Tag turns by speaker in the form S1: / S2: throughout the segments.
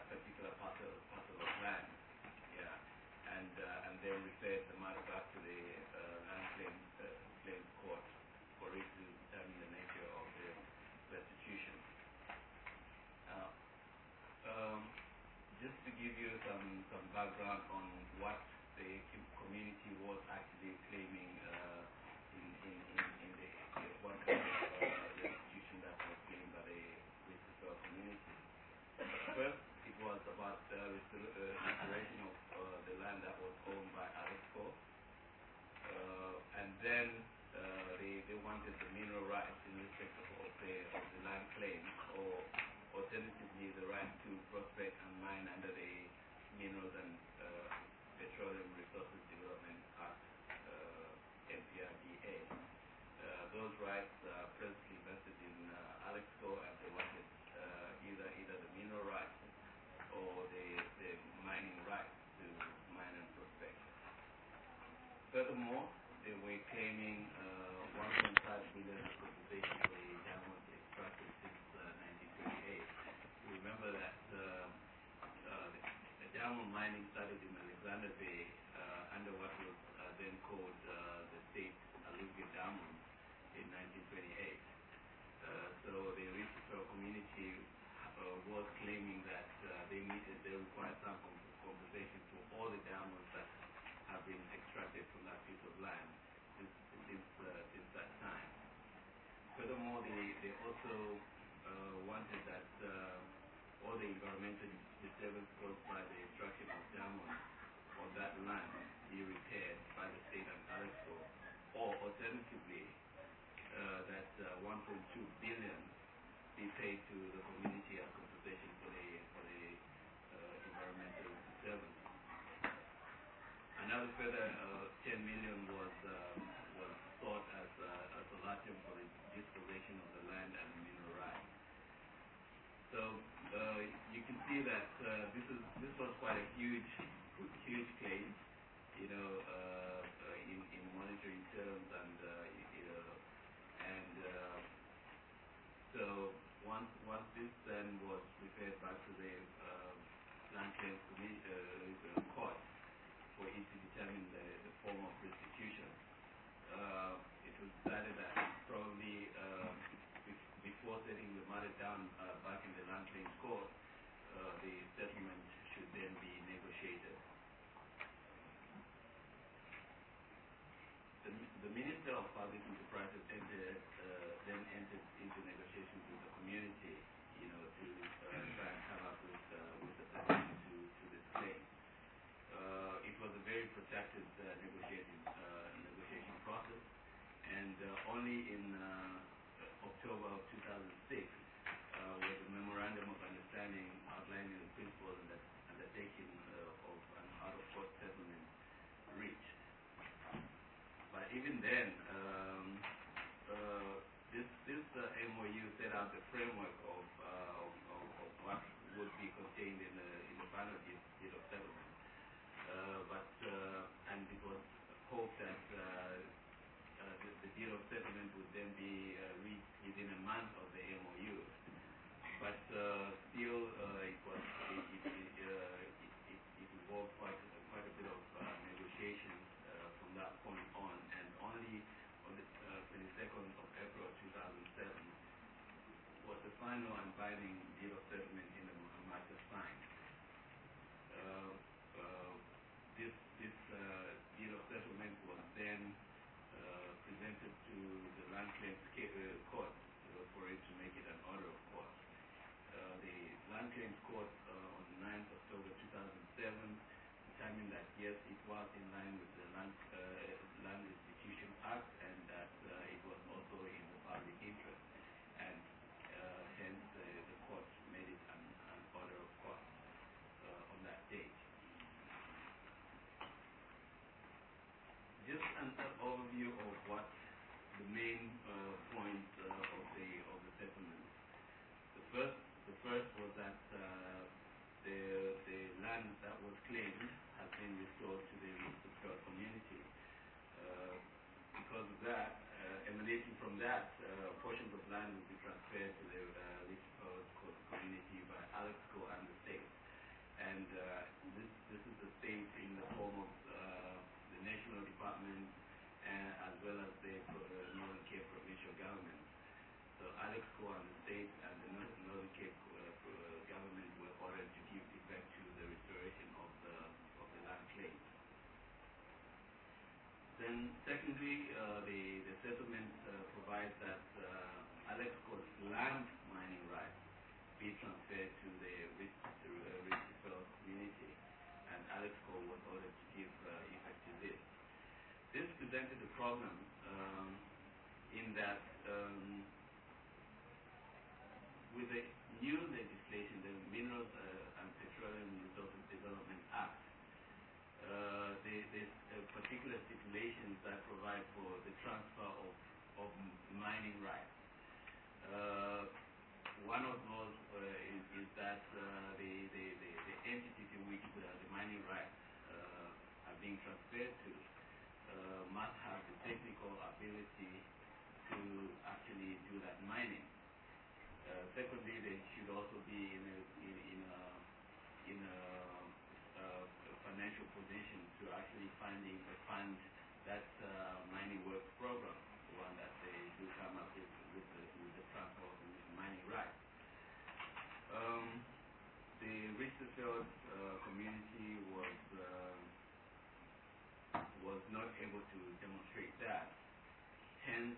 S1: particular parcel of land. Yeah, and then referred the matter back to the land claims court for it to determine the nature of the restitution. Just to give you some background on what the community was actually claiming in the what kind of restitution that was claimed by the Western community. First, it was about restoration of the land that was owned by Alexco, and then they wanted the mineral rights in respect of the land claim, or alternatively the right to prospect and mine under the Minerals and Petroleum Resources Development Act, MPRDA. Those rights are presently vested in Alexco, and they wanted either the mineral rights or the mining rights to mine and prospect. Furthermore, they were claiming 1.5 billion compensation for the diamonds extracted since 1928. Remember that the diamond mining started in Alexander Bay under what was then called the State Alluvial Diamonds in 1928. So the Richfield community was claiming that they required some compensation for all the diamonds that have been extracted from that piece of land since that time. Furthermore, they also wanted that all the environmental disturbance caused by the extraction of diamonds on that land be repaired by the state and Alexco, or alternatively, that 1.2 billion be paid to the community as compensation for the environmental disturbance. Another further 10 million was sought as a solution for the disposition of the land and mineral rights. So you can see that this was quite a huge claim, in monetary terms, and so once this then was referred back to the land claims court for it to determine the form of restitution, it was decided that probably before setting the matter down back in the land claims court, the settlement should then be negotiated. The Minister of Public Enterprises then entered into negotiations with the community, to try and come up with a solution to this claim. It was a very protracted negotiation process, and only in October of 2006 was a memorandum of understanding outlining the principles and the undertaking of an out-of-court settlement reached. But even then, this MOU set out the framework of what would be contained in the final deed of settlement. And it was hoped that the deal of settlement would then be reached within a month of the MOU. But still, it involved quite a bit of negotiations from that point on, and only on the 22nd of April 2007 was the final and binding deal of settlement in the matter signed. This deal of settlement was then presented to the land claims court for it to make it an order of court. The land claims court on 9th October 2007 determined that yes, it was in line with the Land Restitution Act, and that it was also in the public interest, and hence the court made it an order of court on that date. Just an overview of what the main points of the settlement. The first was that the land that was claimed has been restored to the Richfield community. Because of that, emanating from that, portions of land will be transferred to the Richfield community by Alexco and the state. and this is the state in the form of the national department as well as the Northern Cape provincial government. So Alexco and the state and the Northern Cape government were ordered to give effect to the restoration of the land claims. Then secondly, the settlement provides that Alexco's land mining rights be transferred to the Richtersveld community, and Alexco was ordered to give effect to this. This presented a problem in that with the new legislation, the Minerals and Petroleum Resources Development Act, there's particular stipulations that provide for the transfer of mining rights. One of those is that the entities in which the mining rights are being transferred to must have the technical ability to actually do that mining. Secondly, they should also be in a financial position to actually fund that mining works program, the one that they do come up with the transfer of the mining rights. The Richtersveld community was not able to demonstrate that. Hence,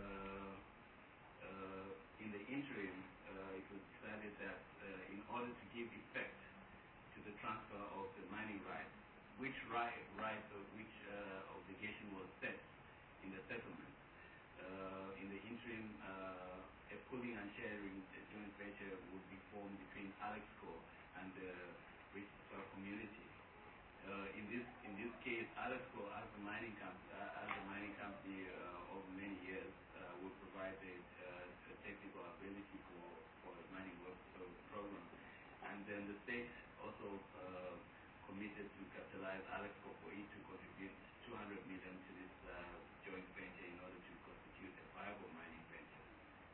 S1: in the interim, it was decided that in order to give effect to the transfer of the mining rights, which obligation was set in the settlement. In the interim, a pooling and sharing joint venture would be formed between Alexco and the Richtersveld community. In this case, Alexco, as a mining company over many years, would provide the technical ability for the mining work program, and then the state also committed to capitalize Alexco for it to contribute 200 million to this joint venture in order to constitute a viable mining venture.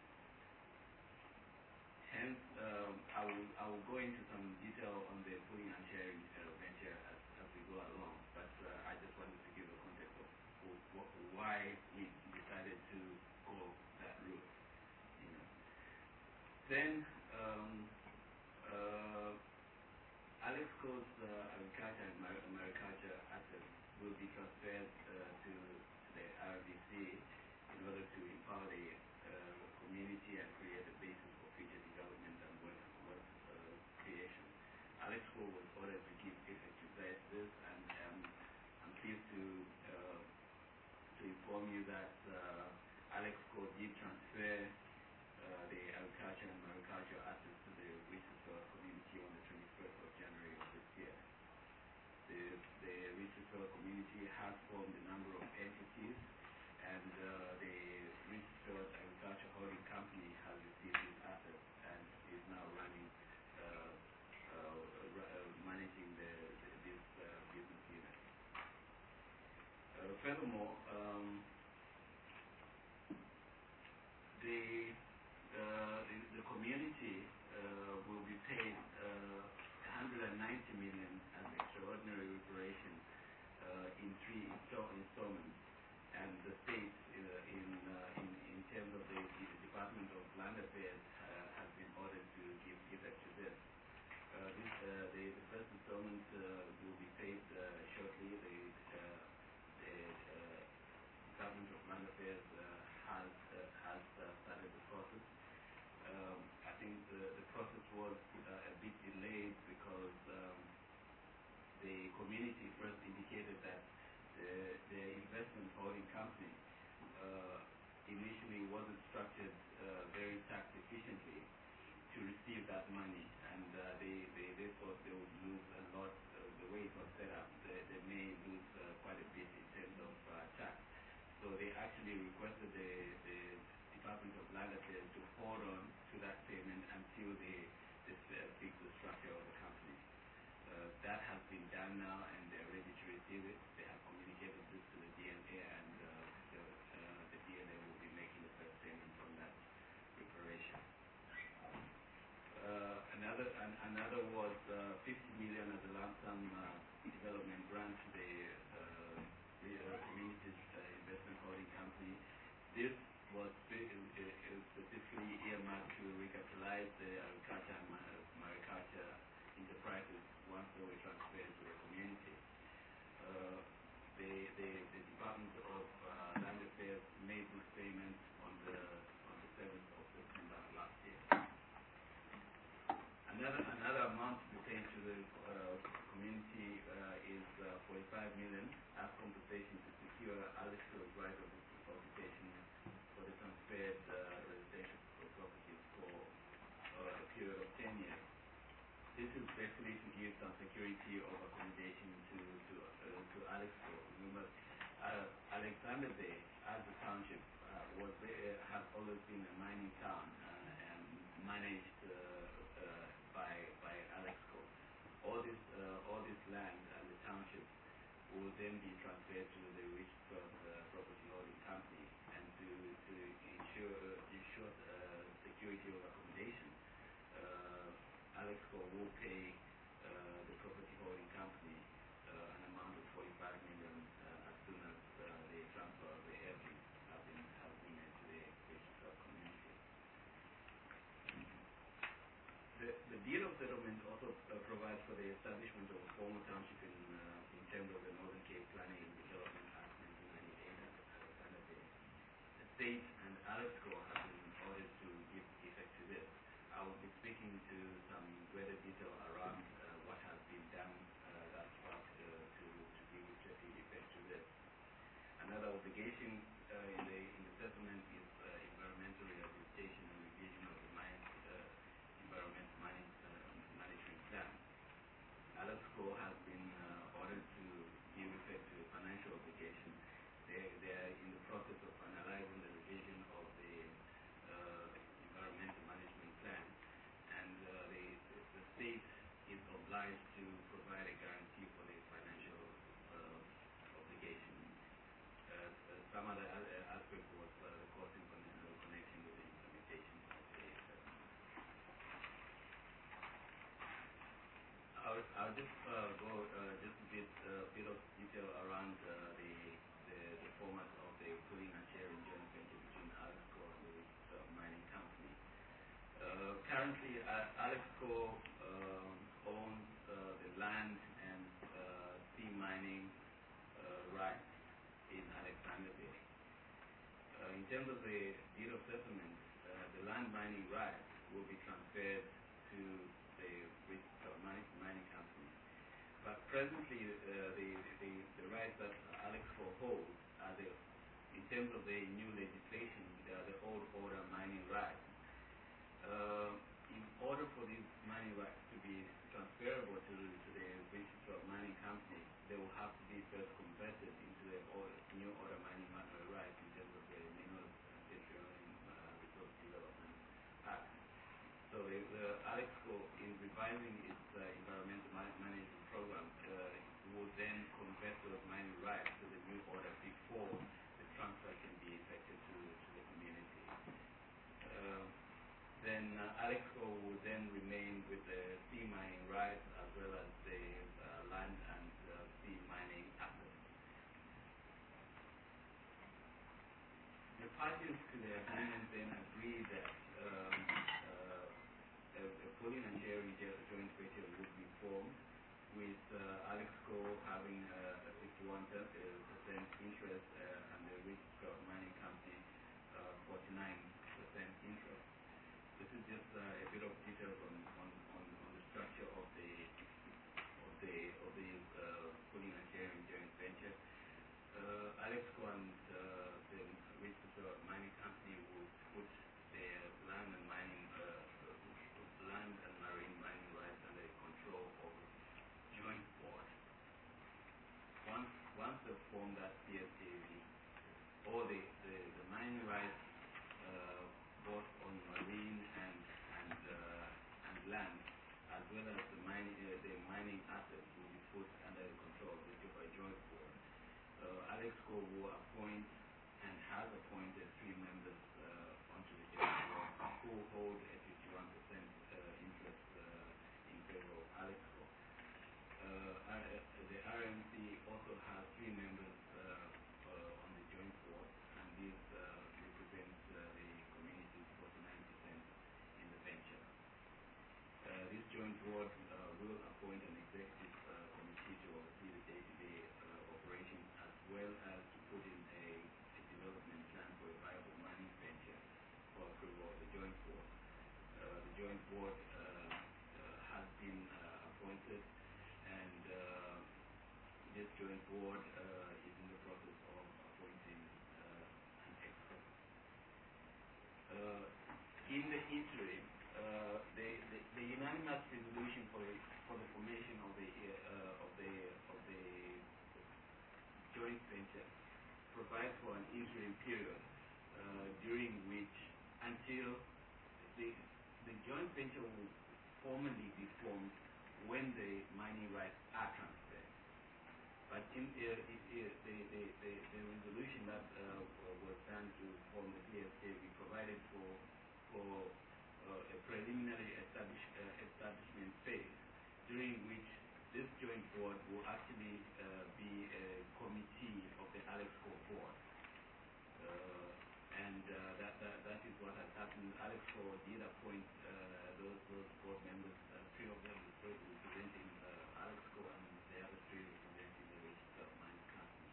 S1: Hence, I will go into some detail on the pooling and sharing venture as we go along, but I just wanted to give a context of why we decided to go that route. Then, Alexco's agriculture and mariculture assets will be transferred to the RDC in order to empower the community and create a basis for future development and work creation. Alexco was ordered to give effect to this, and I'm pleased to inform you that Alexco did transfer the agriculture and mariculture assets to the Richtersveld community on the 21st of January of this year. The Richtersveld community has formed a number of entities, and the Richtersveld Agriculture Holding Company has received these assets and is now managing this business unit. Furthermore, the community will be paid 190 million as extraordinary reparation in 3 installments, and the state, in terms of the Department of Land Affairs, has been ordered to give effect to this. The first installment will be paid shortly. The Department of Land Affairs has started the process. I think the process was a bit delayed because the community first indicated that the investment holding company initially wasn't structured very tax efficiently to receive that money, and they thought they would lose a lot. The way it was set up, they may lose quite a bit in terms of tax. So they actually requested the Department of Land Affairs to hold on to that payment until they fix the structure of the company. That has been done now, and they're ready to receive it. They have communicated this to the DNA, and the DNA will be making the first payment on that reparation. Another was 50 million Region as a lump sum development grant to the Community Investment Holding Company. This was specifically earmarked to recapitalize the agriculture and mariculture enterprises once they were transferred to the community. The Department of Land Affairs made this payment on the 7th of September last year. Another amount retained to the community is 45 million as compensation to secure Alexco's right of occupation for the transferred residential properties for a period of 10 years. This is basically to give some security of accommodation to Alexco. Remember, Alexander Bay, as a township, has always been a mining town and managed by Alexco. All this land and the township will then be transferred to the Richfield Property Holding Company, and to ensure security of accommodation, Alexco will pay the property holding company an amount of 45 million as soon as the transfer of the airfield has been made to the Richfield community. The deed of settlement also provides for the establishment of a formal township in terms of the Northern Cape Planning and Development Act 1998 as Alexander Bay. The state and Alexco have been ordered to give effect to this. I will be speaking to some greater detail around what has been done thus far to give effect to this. Another obligation in the settlement is environmental rehabilitation and revision of the mine's environmental management plan. Alexco has been ordered to give effect to a financial obligation. They are in the process of finalizing the revision of the environmental management plan, and the state is obliged to provide a guarantee for the financial obligation. Some other aspect was the cost in connection with the implementation of the settlement. I'll just go just a bit of detail around the format of the pooling and sharing joint venture between Alexco and the mining company. Currently, Alexco owns the land and sea mining rights in Alexander Bay. In terms of the deed of settlement, the land mining rights will be transferred to the mining company. But presently, the rights that Alexco holds are in terms of the new legislation, they are the old order mining rights. In order for these mining rights to be transferable to the British Mining Company, they will have to be first converted into the new order mining rights in terms of the Minerals and Petroleum Resource Development Act. So Alexco, in revising its environmental management program, will then convert those mining rights to the new order before the transfer can be effected to the community. Then Alexco will then remain with the sea mining rights as well as the land and sea mining assets. The parties to the agreement then agree that a pooling and sharing joint venture would be formed, with Alexco having a 51% interest and the Richfield Mining Company 49% interest. This is just a bit of details on the structure of the pooling and sharing joint venture. Alexco and the Richfield Mining Company will put their land and marine mining rights under the control of a joint board. Once they form that CSJV, all the mining rights, both on marine and land, as well as the mining assets, will be put under the control of a joint board. Alexco will appoint and has appointed 3 members onto the joint board who hold a 51% interest in favor of Alexco. RMC also has 3 members on the joint board, and this represents the community's 49% in the venture. This joint board will appoint an executive committee to oversee the day-to-day operation, as well as to put in a development plan for a viable mining venture for approval of the joint board. The joint board has been appointed, and this joint board is in the process of appointing an expert. In the interim, the unanimous resolution for the formation of the joint venture provides for an interim period during which, until the joint venture will formally be formed when the mining rights are transferred. But in the resolution that was done to form the PSA, we provided for a preliminary establishment phase, during which this joint board will actually be a committee of the Alexco board. And that is what has happened. Alexco did appoint those board members, 3 of them representing Alexco, and the other 3 representing the registered mining company.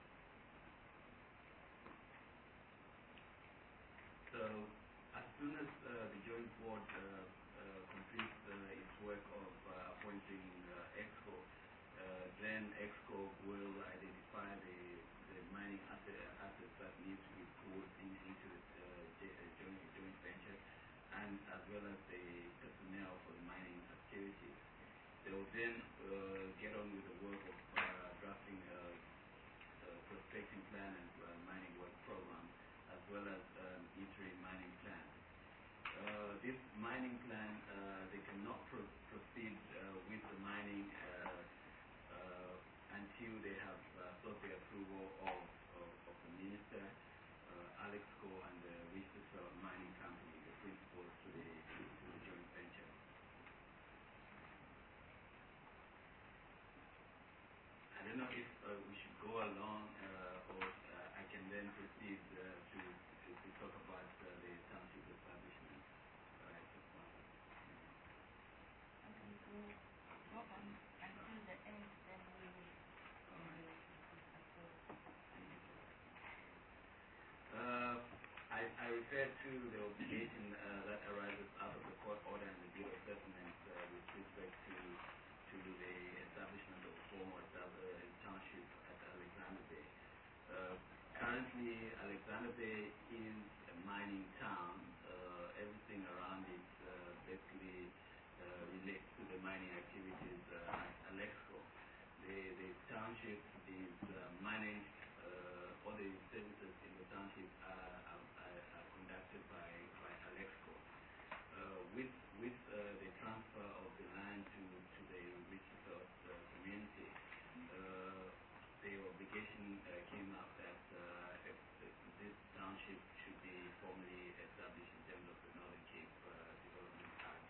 S1: So as soon as the joint board completes its work of appointing EXCO, then EXCO will identify the mining assets that need to be put into the joint venture, and as well as the personnel for the mining activities. They will then get on with the work of drafting a prospecting plan and mining work program, as well as interim mining plan. This mining plan, they cannot proceed with the mining until they have sought the approval of the minister, Alexco, and the registered mining company, the principals to the joint venture. I don't know if we should go along, or I can then proceed to talk about the township establishment. Right.
S2: Okay, we'll go on until the end, then we will.
S1: I refer to the obligation that arises out of the court order and the deed of settlement with respect to the establishment of former township at Alexander Bay. Currently, Alexander Bay is a mining town. Everything around it basically relates to the mining activities at Alexco. The township is managed, all the services in the township are conducted by Alexco. With the transfer of the land to the registered community, the obligation came up that this township should be formally established in terms of the Northern Cape Development Act.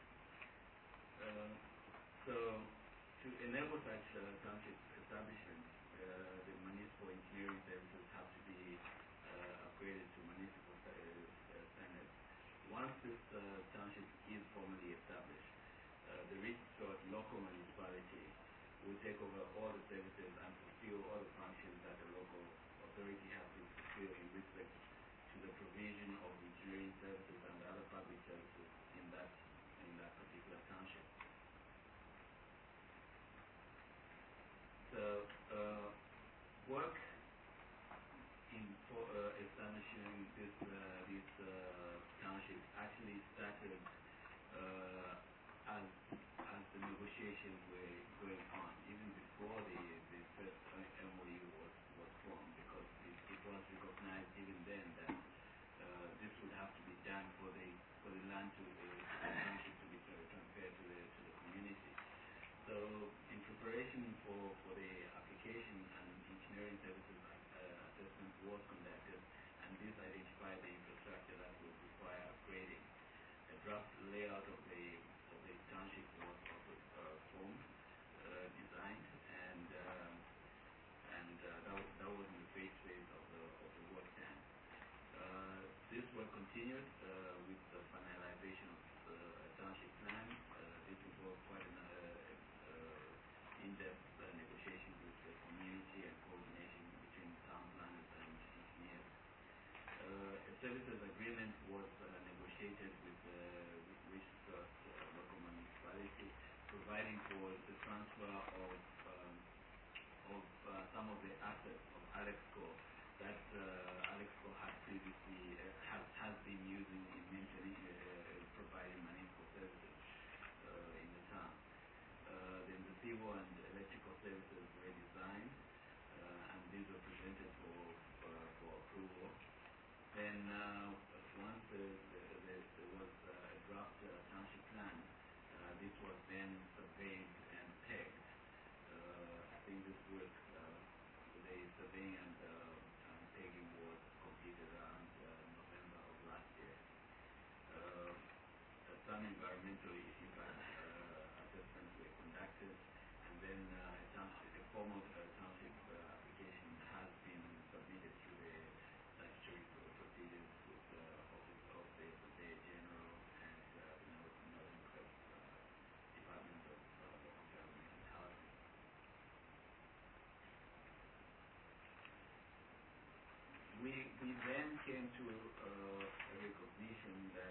S1: So to enable such township establishment, the municipal engineering services have to be upgraded to municipal standards. Once this township is formally established, the registered local municipality will take over all the services and fulfill all the functions that the local authority has to fulfill in respect to the provision of engineering services and other public services in that particular township. So work for establishing this township actually started as the negotiations were going on, even before the first MOU was formed, because it was recognized even then that this would have to be done for the land to the township to be transferred to the community. So in preparation for the application, and engineering services assessment was conducted, and this identified the infrastructure that would require upgrading. A draft layout of the township was also formed, designed, and This work continued with the finalization of a township plan. This involved quite an in-depth negotiation with the community and coordination between town planners and engineers. A services agreement was negotiated with the Richfield local municipality, providing for the transfer of some of the assets of Alexco that Alexco had previously has been using in maintaining providing municipal services in the town. Then the civil and electrical services were designed, and these were presented for approval. Then once there was a draft township plan, this was then surveyed and pegged. I think this work, the surveying and pegging was completed around November of last year. Some environmental impact assessments were conducted, and then a formal township application has been submitted through the statutory procedures with the Office of the Surveyor General and the Northern Cape Department of Local Government and Housing. We then came to a recognition that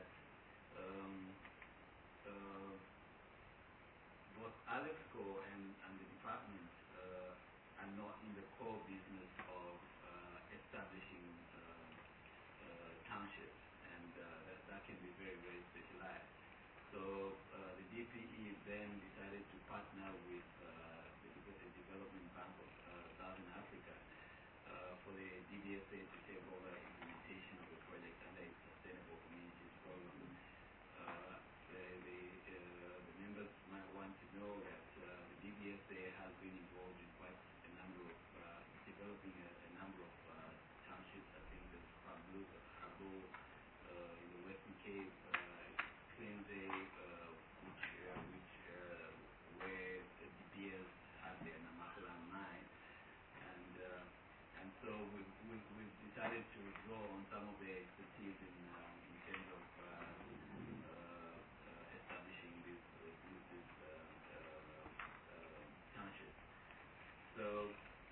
S1: both Alexco and the department are not in the core business of establishing townships, and that can be very, very specialized. So the DPE then decided to partner with the Development Bank of Southern Africa for the DBSA to take over implementation of the project under its Sustainable Communities Program. The members might want to know that the DBSA has been involved in quite a number of developing a number of townships. I think there's Pablo, in the Western Cape, Cleansay, where the DBS had their Namakolan mine, and so we've decided to draw on some of the expertise in terms of establishing these townships. So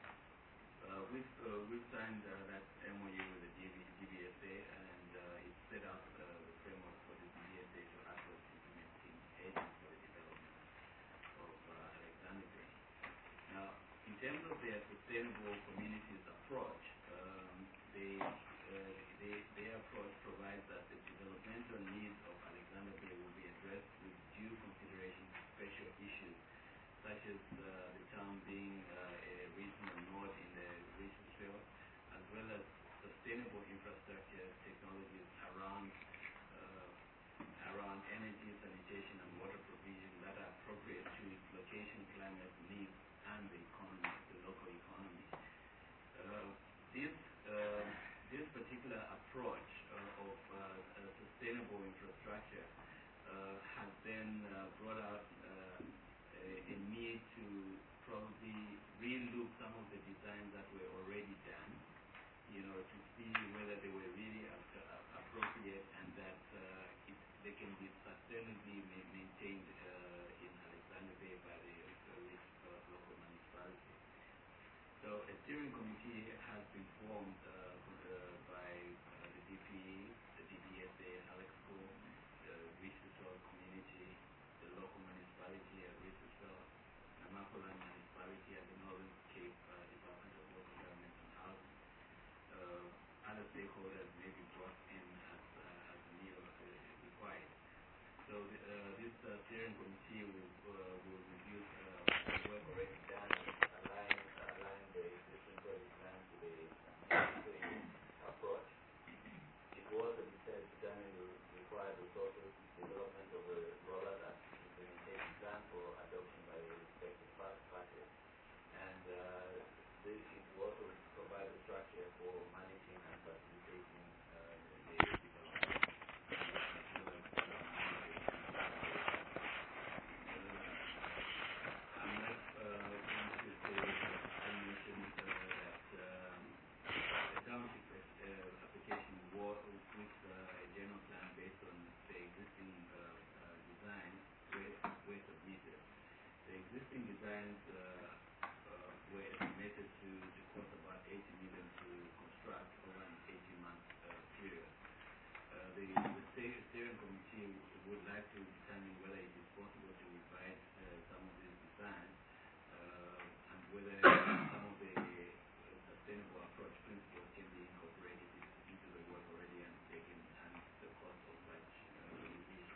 S1: we've signed that MOU with the DBSA, and it set out the framework for the DBSA to act as implementing agent for the development of Alexander Bay. Now, in terms of their sustainable communities approach, their approach provides that the developmental needs of Alexander Bay will be addressed with due consideration to special issues, such as the town being a regional node in the Richfield, as well as sustainable infrastructure technologies around energy, sanitation, and water provision that are appropriate to its location, climate needs, and the economy, the local economy. This particular approach of sustainable infrastructure has then brought out a need to probably relook some of the designs that were already done, to see whether they were really appropriate and that they can be sustainably maintained in Alexander Bay by the Richfield local municipality. So a steering committee has been formed by the DPE, the DBSA, Alexco, the Richfield community, the local municipality at Richfield, Namakolan municipality, and the Northern Cape Department of Local Government and Housing. Other stakeholders may be brought in as need required. So this steering committee will review the work already done and align the existing project plan to the approach. It will also determine the required resources, development of a rollout implementation plan for adoption by the respective parties, and it will also provide a structure for managing and facilitating the development. the existing designs were estimated to cost about 80 million to construct over an 18-month period. The steering committee would like to determine whether it is possible to revise some of these designs and whether some of the sustainable approach principles can be incorporated into the work already undertaken and the cost of such revision.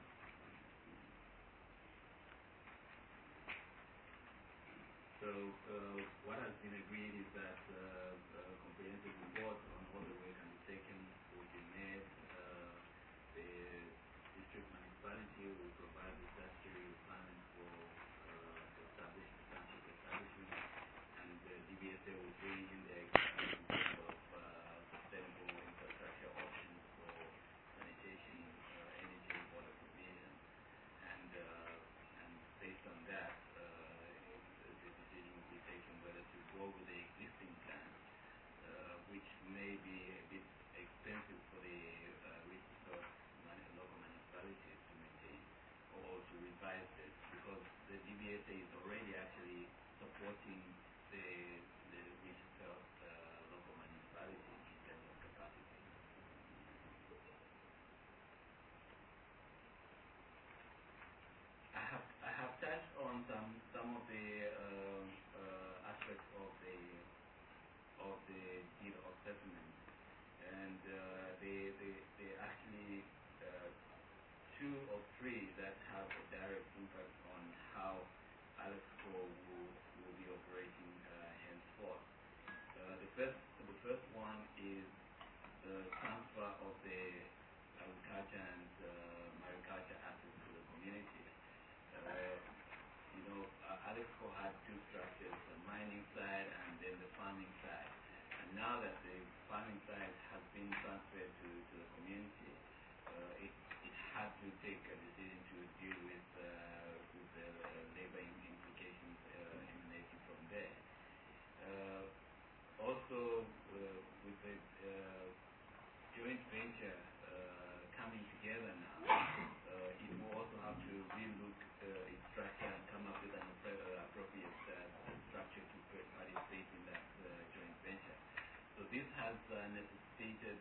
S1: So what has been agreed is that a comprehensive report on all the work undertaken will be made. The district municipality will provide the statutory requirements for township establishment, and the DBSA will bring in the examples of sustainable infrastructure options for sanitation, energy, and water provision, and based on that, the decision will be taken whether to go with the existing plan, which may be a bit expensive for the resource local municipalities to maintain, or to revise it, because the DBSA is already actually supporting the resource local municipalities in terms of capacity. I have touched on some of the aspects of the deed of settlement, and they actually two or three that have a direct impact on how ALEXCO will be operating henceforth. The first one is the transfer of the agriculture and mariculture assets to the community. ALEXCO had two structures, the mining side and then the farming side. And now that the farming side has been transferred to the community, it had to take a decision to deal with the labor implications emanating from there. Also, with the joint venture coming together now, it will also have to relook its structure and come up with an appropriate structure to participate in that joint venture. So this has necessitated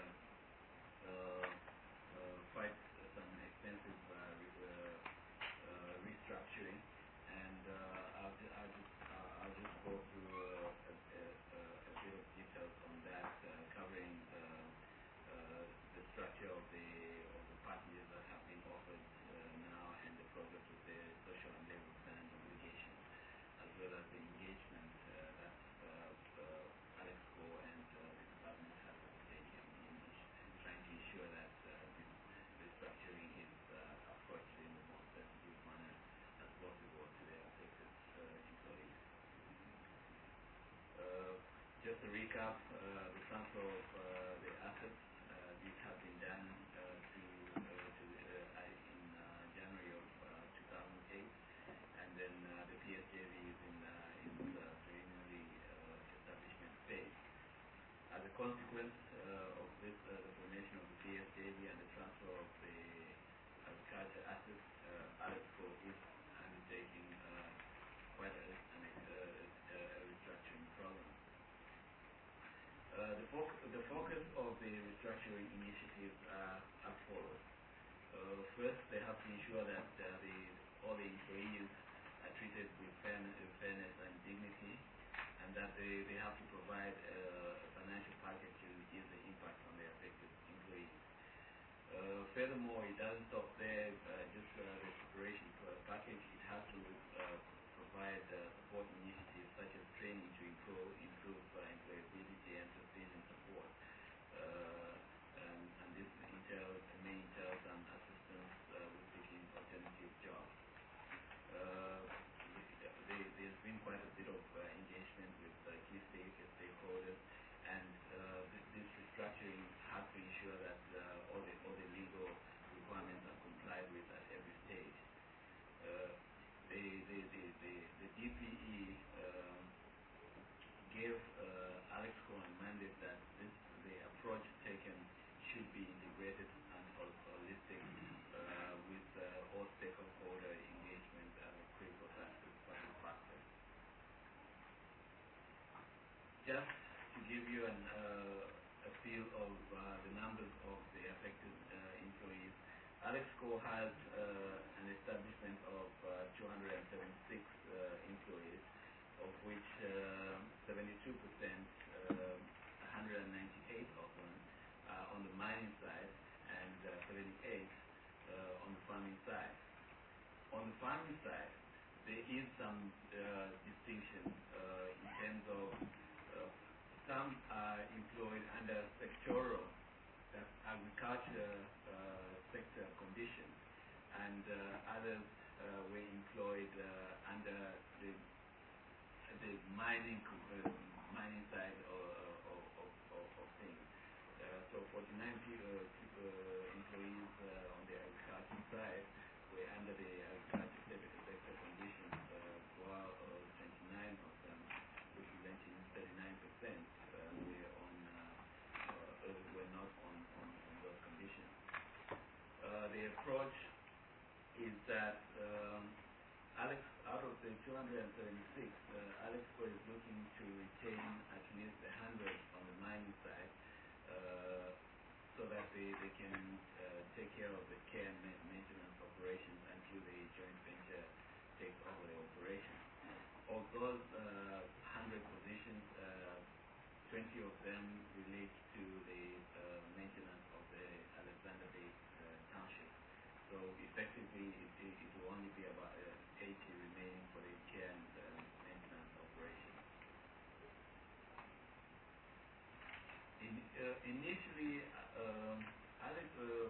S1: quite some extensive restructuring, and I'll just go through a bit of details on that, covering the structure of the packages that have been offered now, and the progress of the social and labor plan obligations, as well as the engagement that ALEXCO and the department has taken in trying to ensure that this restructuring is approached in the most sensitive manner as possible to the affected employees. Just to recap, the transfer of the assets, these have been done in January of 2008, and then the PSJV is in its preliminary establishment phase. As a consequence of this, the formation of the PSJV and the transfer of the agriculture assets, ALEXCO is undertaking quite a restructuring program. The focus of the restructuring initiatives are as follows. First, they have to ensure that all the employees are treated with fairness and dignity, and that they have to provide a financial package to reduce the impact on the affected employees. Furthermore, it doesn't stop there, just the preparation for a package. It has to provide support initiatives such as training to improve employability and transition support. And this may entail some assistance with seeking alternative jobs. There's been quite a bit of engagement with key stakeholders, and this restructuring has to ensure that all the legal requirements are complied with at every stage. The DPE gave ALEXCO a mandate that the approach taken should be integrated and holistic with all stakeholder engagement as a critical part just to give you a feel of the numbers of the affected employees, Alexco has an establishment of 276 employees, of which 72%, 198 of them are on the mining side and 78 on the farming side. On the farming side, there is some distinction in terms of some are employed under sectoral, that's agriculture sector conditions, and others were employed under the mining side of things. So 49 employees on the agriculture side were under the agriculture sector conditions, while 29 of them, representing 39%, were not on those conditions. The approach is that out of the 276, Alexco is looking to retain at least 100 on the mining side, so that they can take care of the care and maintenance operations until the joint venture takes over the operation. Of those 100 positions, 20 of them relate to the maintenance of the Alexander Bay township. So effectively, it will only be about 80 remaining for the care and maintenance operation. Initially, Alex,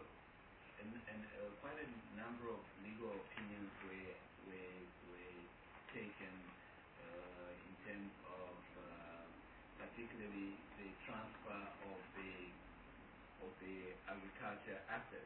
S1: quite a number of legal opinions were taken in terms of particularly the transfer of the agriculture assets.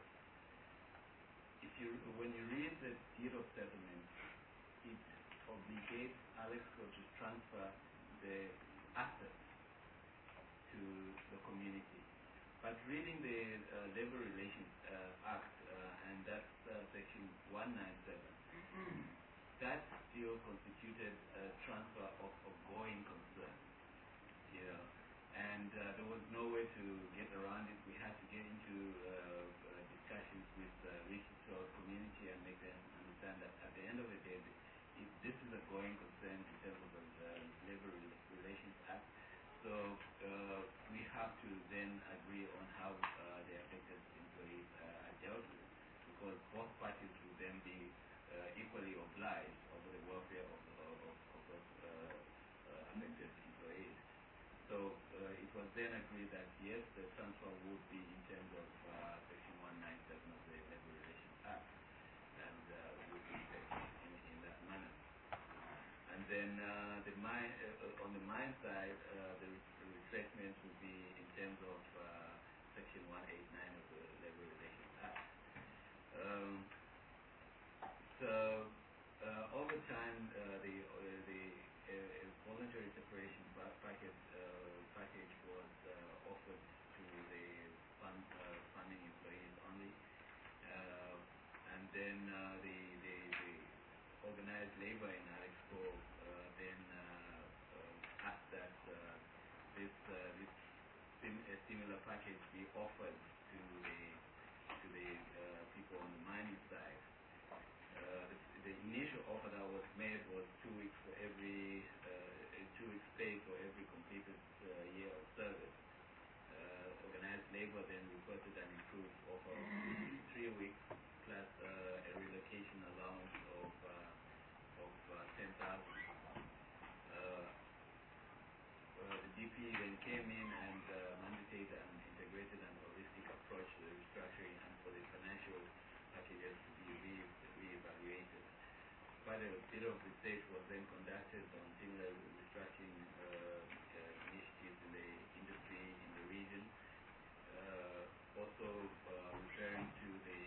S1: When you read the deed of settlement, it obligates Alexco to transfer the assets to the community. But reading the Labor Relations Act, and that's section 197, that still constituted a transfer of going concern. And there was no way to get around it. We had to get into discussions with Richard's community and make them understand that at the end of the day, if this is a going concern in terms of the Labor Relations Act, so we have to then agree on how the affected employees are dealt with, because both parties will then be equally obliged over the welfare of those affected employees. So it was then agreed that yes, the transfer would be in terms of section 197 of the Labor Relations Act, and would be in that manner. And then on the mine side, the replacement would be in terms of section 189 of the Labor Relations Act. So over time, the voluntary separation package was offered to the farming employees only, and then the organized labor in Alexco then asked that this similar package be offered to the people on the mining side. The initial offer that was made was 2 weeks for every 2 weeks pay for every completed year of service. Organized labor then requested an improved offer of 3 weeks plus a relocation allowance of 10,000. The DP then came in and mandated an integrated and holistic approach to the restructuring and for the financial packages to be re-evaluated. Quite a bit of research was then conducted on similar restructuring initiatives in the industry in the region. Also referring to the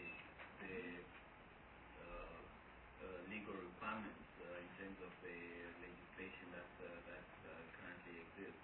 S1: legal requirements in terms of the legislation that currently exists.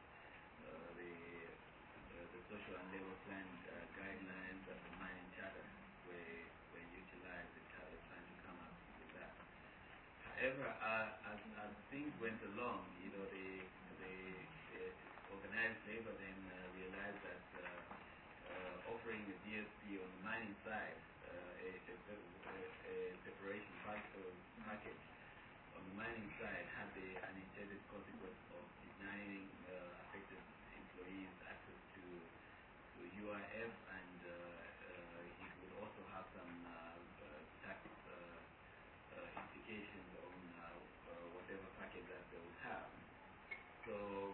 S1: The social and labor plan guidelines and the mining charter were utilized in trying to come up with that. However, as things went along, the organized labor then realized that offering a DSP on the mining side, a separation package on the mining side had the unintended consequence of denying affected employees access to UIF, and it would also have some tax implications on whatever package that they would have. So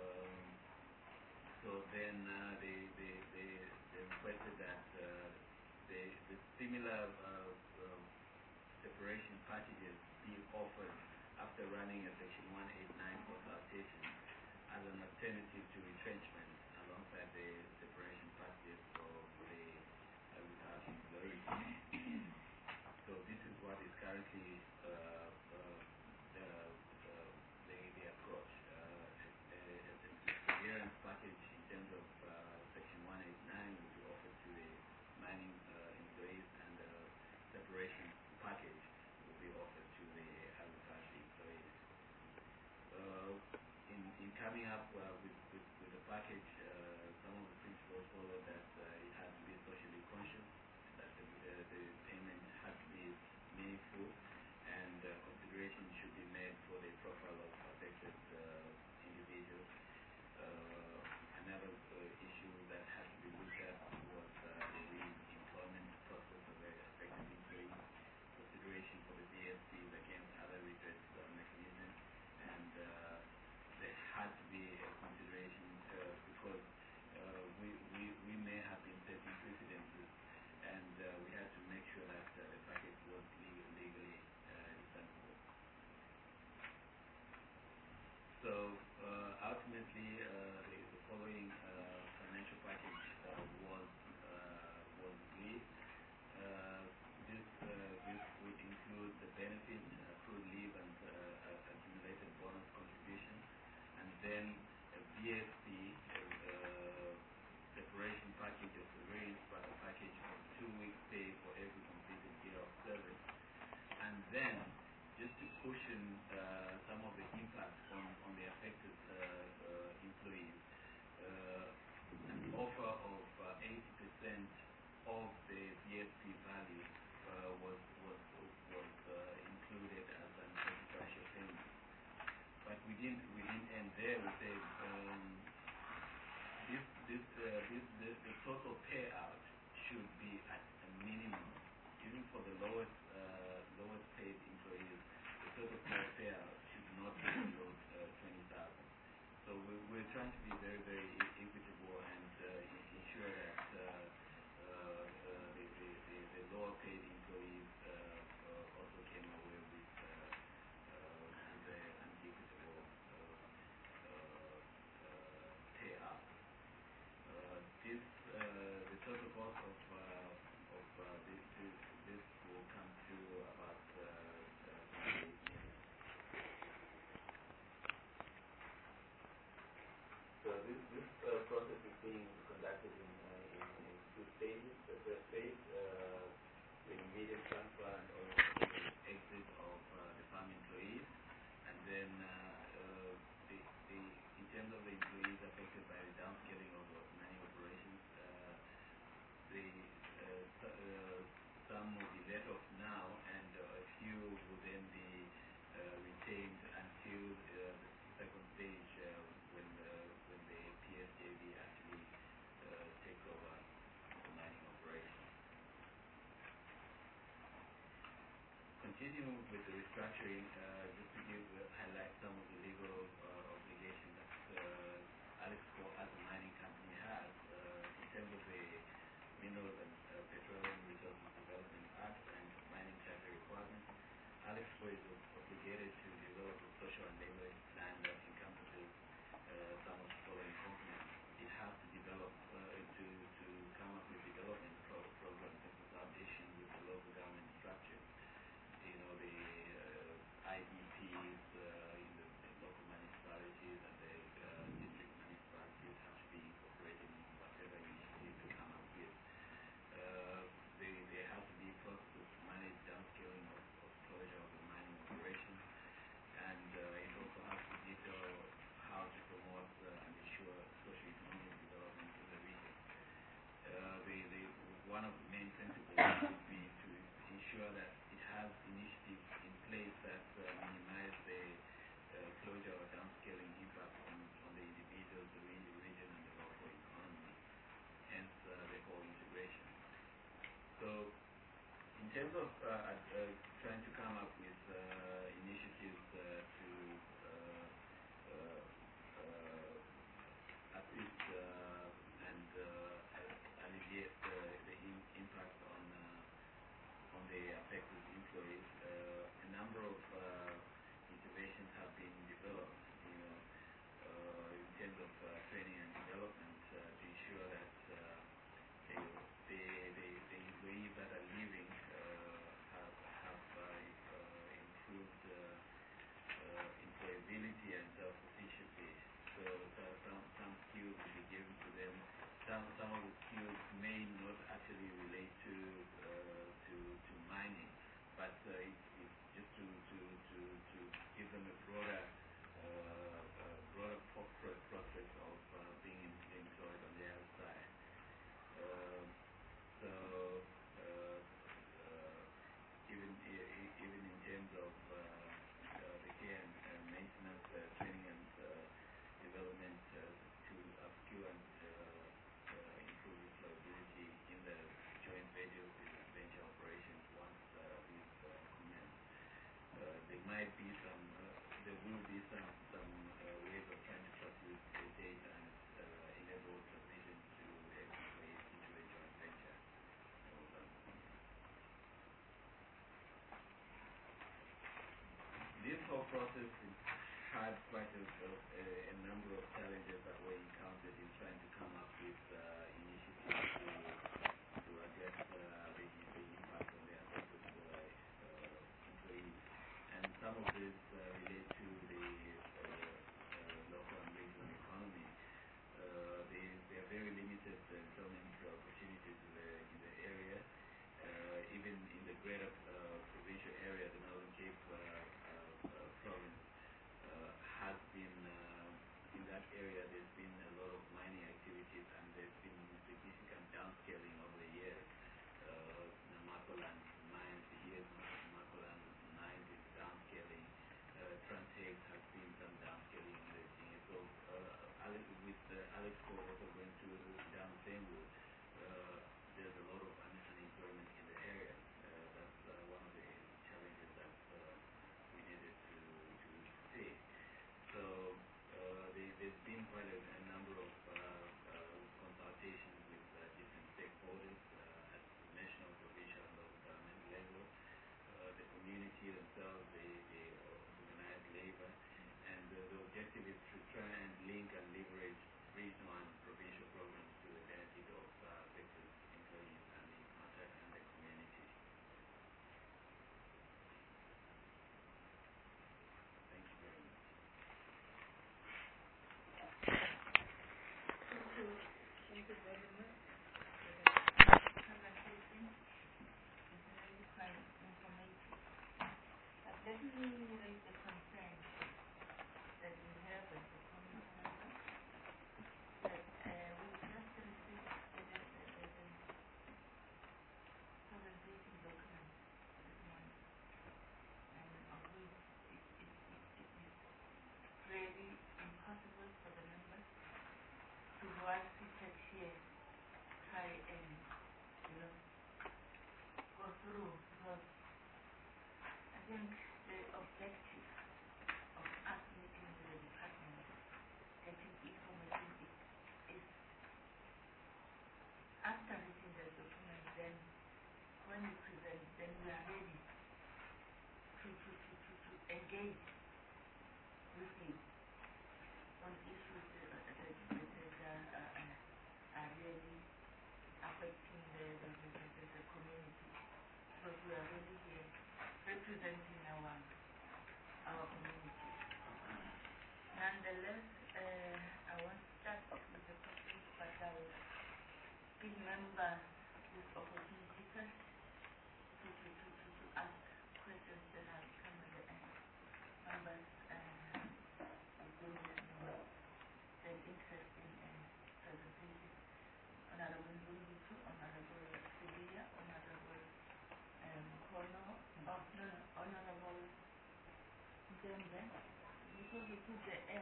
S1: then they requested that the similar separation packages be offered after running a Section 189 consultation as an alternative to retrenchment alongside the separation packages for the employees. So this is what is currently the approach. A severance package in terms of Section 189 will be offered to the mining employees, and the separation package will be offered to the agriculture employees. In coming up with the package, some of the principles followed that it had to be socially conscious, that the payment had to be meaningful, and consideration should be made for the profile of affected individuals. Another issue that had to be looked at was the re-employment process of the affected employees, consideration for the DSPs against other redress mechanisms, and there had to be a consideration because we may have been setting precedences, and we had to make sure that the package was legally defensible. So ultimately, the following financial package was agreed. This would include the benefit, accrued leave, and accumulated bonus contribution, and then a BSP separation package, a severance package of 2 weeks pay for every completed year of service, and then just to cushion some of the impact on the affected employees, an offer of 80% of the BSP value was included as an partial payment. But we didn't end there. We said the total payout should be at a minimum, even for the lowest paid employees. The total payout should not be below 20,000. So we're trying to be very, very equitable and ensure that the lower paid employees also came away with an equitable payout. The total cost of this will come to about 28 million. So this process is being conducted in 2 stages. The first phase, the immediate transfer and exit of the farm employees, and then in terms of the employees affected by the downscaling of mining operations, some will be let off now, and a few will then be retained until the second stage when the PSJV actually takes over the mining operation. Continuing with the restructuring, just to highlight some of the legal obligations that Alexco as a mining company has in terms of the Minerals and Petroleum Resources Development Act and mining charter requirements. Alexco is obligated to develop a social and labor plan that encompasses some of the following components. It has to develop to come up with development programs in consultation with the local government structure. The IDPs in the local municipalities and the district municipalities have to be incorporated in whatever initiative they come up with. There has to be processes to manage downscaling of closure of the mining operation. terms of trying to come up with initiatives to assist and alleviate the impact on the affected employees, a number of interventions have been developed, in terms of training and development to ensure that the employees that are leaving have improved employability and self-sufficiency. So some skills will be given to them. Some of the skills may not actually relate to mining, but it's just to give them a broader prospect of being employed on the other side. So even in terms of the care and maintenance, training and development to upskill and improve employability in the joint venture operations once these commence. There will be some ways of trying to transmit the data and enable transition to employees into a joint venture. This whole process had quite a number of challenges that were encountered in trying to come up with initiatives to address the impact on the affected employees. And some of this relate to the local and regional economy. There are very limited employment opportunities in the area. Even in the greater provincial area, the Northern Cape province has been, in that area there's been a lot of mining activities and there's been significant downscaling over the years. Namakoland mines, Namakoland mines is downscaling. Transhape has been some downscaling in the thing. So with Alex Cole also going to down the same route, there's a lot of unemployment in the area. That's one of the challenges that we needed to face. So there's been quite a number of consultations with different stakeholders at national, provincial, and local government level, the community themselves, the organized labor, and the objective is to try and link and leverage regional and provincial programs to the benefit of affected employees and the community. Thank you very much.
S2: Thank you very much. The presentation is really quite informative. But let me raise the concern that we have as a community member, that we just received the presentation document this morning, and of which it is really impossible for the members to while seated here try and go through, because I think the objective of us meeting with the department, getting information is after reading the document, then when we present, then we are ready to engage with you on issues that are really affecting the community, because we are really here representing our community. Nonetheless, I want to start off with the questions, but I will still remember this opportunity first to ask questions, then I'll come at the end. Members will go listening, then interesting presentation. Honorable Ndungutu, Honorable Sibiya, Honorable Kono, Honorable Dembe, because we put the M.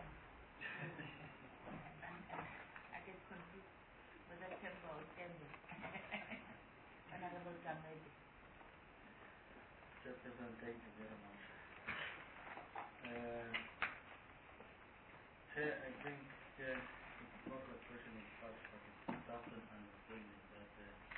S2: And I get confused whether Temba or Dembe. Honorable Gamede.
S3: Chairperson, thank you very much. Chair, I think it's not a question as such, but it's just an understanding that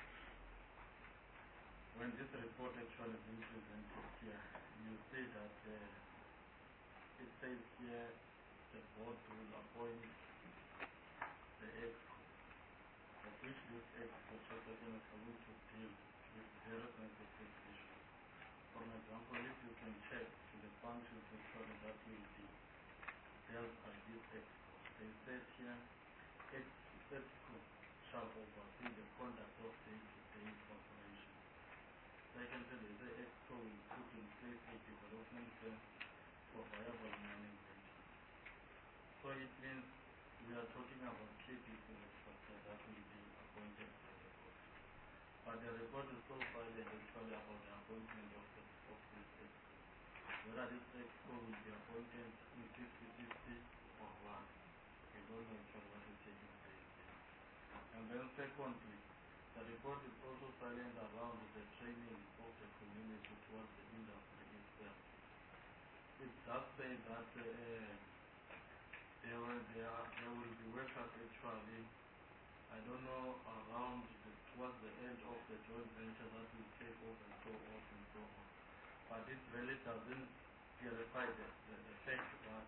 S3: when this report actually is being presented here, you say that it says here the board will appoint the EXCO, of which this EXCO Chairperson is going to deal with very sensitive issues. For example, if you can check to the functions actually that will be dealt by this EXCO, they said here, EXCO shall oversee the conduct of day-to-day operations. Secondly, the EXCO will put in place a development plan for viable mining ventures. So it means we are talking about key people that will be appointed by the board. But the report is so silent actually about the appointment of this EXCO. Whether this EXCO will be appointed in 50-50 or what, we don't know actually what is taking place there. And then secondly, the report is also silent around the training of the community towards the industry itself. It does say that there will be workers actually, I don't know, around towards the end of the joint venture that will take off and so on and so on. But it really doesn't verify the fact that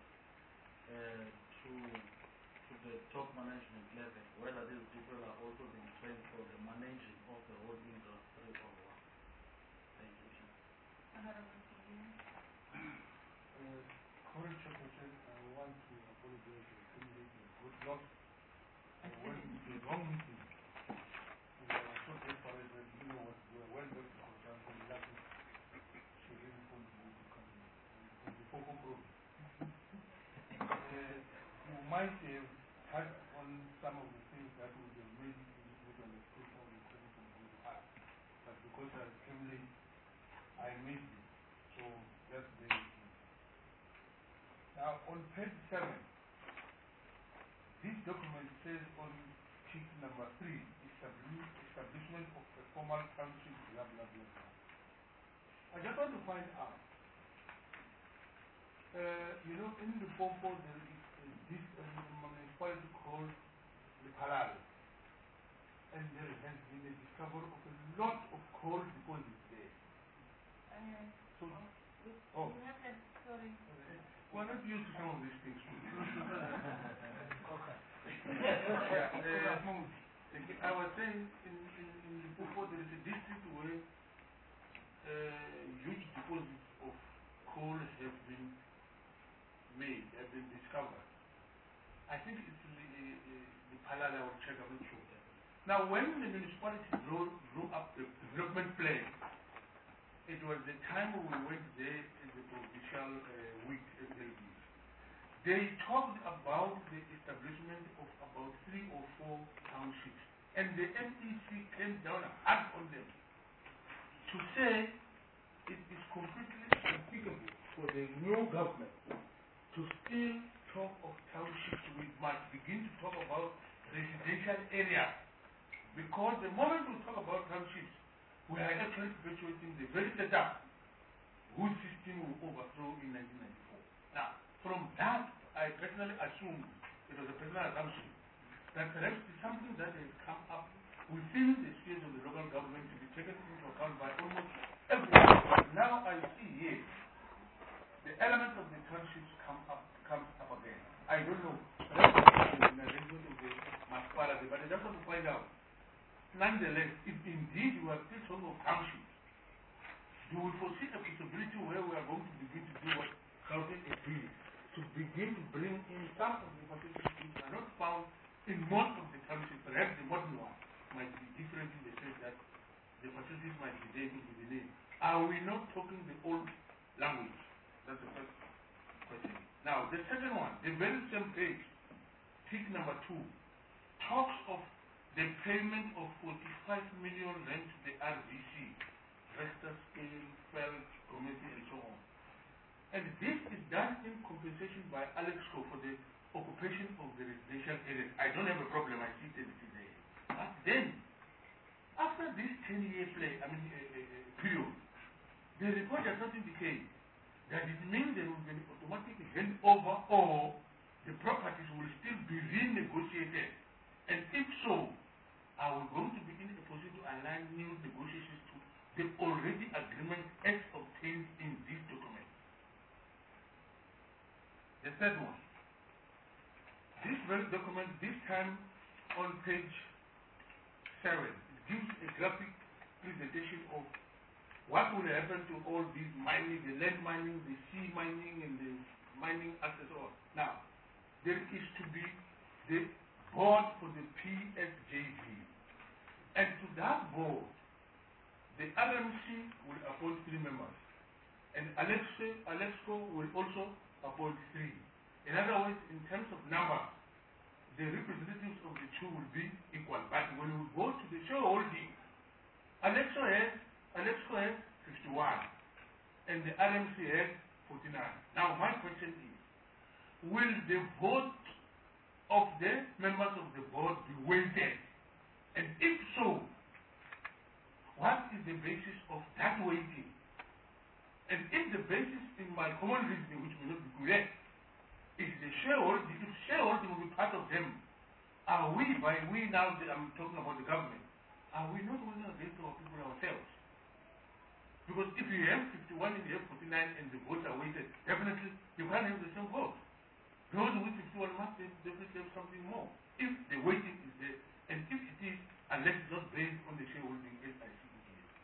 S3: to the top management level, whether these people are also being trained for the managing of the whole industry or what. Thank you, Chair.
S4: Current Secretary, I want to apologize for accumulating good luck. When the wrong meeting, we were so desperate that we know what we were well back to conjunction last week. So really continue to come in. And the Poco program. You might have had on some of the things that would have made it easy to understand all the things from both parts. But because I came late, I missed it. So that's the issue. Now, on page 7, this document says on sheet number 3, establishment of a formal township, blah, blah, blah, blah. I just want to find out, you know, in the Popo, there is this municipality called the Palal, and there has been a discovery of a lot of coal deposits there. So,
S2: sorry.
S4: We're not used to some of these things. I was saying in the Popo there is a district where huge deposits of coal have been made, have been discovered. I think it's the Palala or check, I'm not sure. Now, when the municipality drew up the development plan, it was the time when we went there in the provincial week. They talked about the establishment of about 3 or 4 townships, and the MEC came down hard on them to say it is completely unthinkable for the new government to still talk of townships. We must begin to talk about residential areas, because the moment we talk about townships, we are actually perpetuating the very setup whose system we overthrew in 1994. Now, from that, I personally assume, it was a personal assumption, that perhaps it's something that has come up within the sphere of the local government to be taken into account by almost everyone. Now I see here, the element of the townships comes up again. I don't know, perhaps in the arrangement of the Masparade, but I just want to find out. Nonetheless, if indeed we are still talking of townships, do we foresee a possibility where we are going to begin to do what Southern agreed, to begin to bring in some of the facilities which are not found in most of the townships? Perhaps the modern one might be different in the sense that the facilities might be there into the name. Are we not talking the old language? That's the first question. Now, the second one, the very same page, tick number 2, talks of the payment of 45 million rand to the RDC, Vesta Scale, Felt, Committee, and so on. And this is done in compensation by Alexco for the occupation of the residential areas. I don't have a problem, I see it there. But then, after this 10-year period, The report does not indicate that it means there will be an automatic handover or the properties will still be renegotiated. And if so, are we going to be in a position to align new negotiations to the already agreement as obtained in this document? The third one. This very document, this time on page 7, it gives a graphic presentation of what will happen to all these mining, the land mining, the sea mining, and the mining assets. Now, there is to be the board for the PSJV. And to that board, the RMC will appoint 3 members. And Alexco will also appoint 3. In other words, in terms of number, the representatives of the 2 will be equal. But when we go to the shareholding, Alexco has 51 and the RMC has 49. Now my question is, will the vote of the members of the board be weighted? And if so, what is the basis of that weighting? And if the basis in my common reasoning, which may not be correct, is the shareholding, if shareholding will be part of them, are we, by we now, I'm talking about the government, are we not working against our people ourselves? Because if you have 51 and you have 49 and the votes are weighted, definitely you can't have the same vote. Those with 51 must definitely have something more. If the weighting is there, and if it is, unless it's not based on the shareholding as I see it here.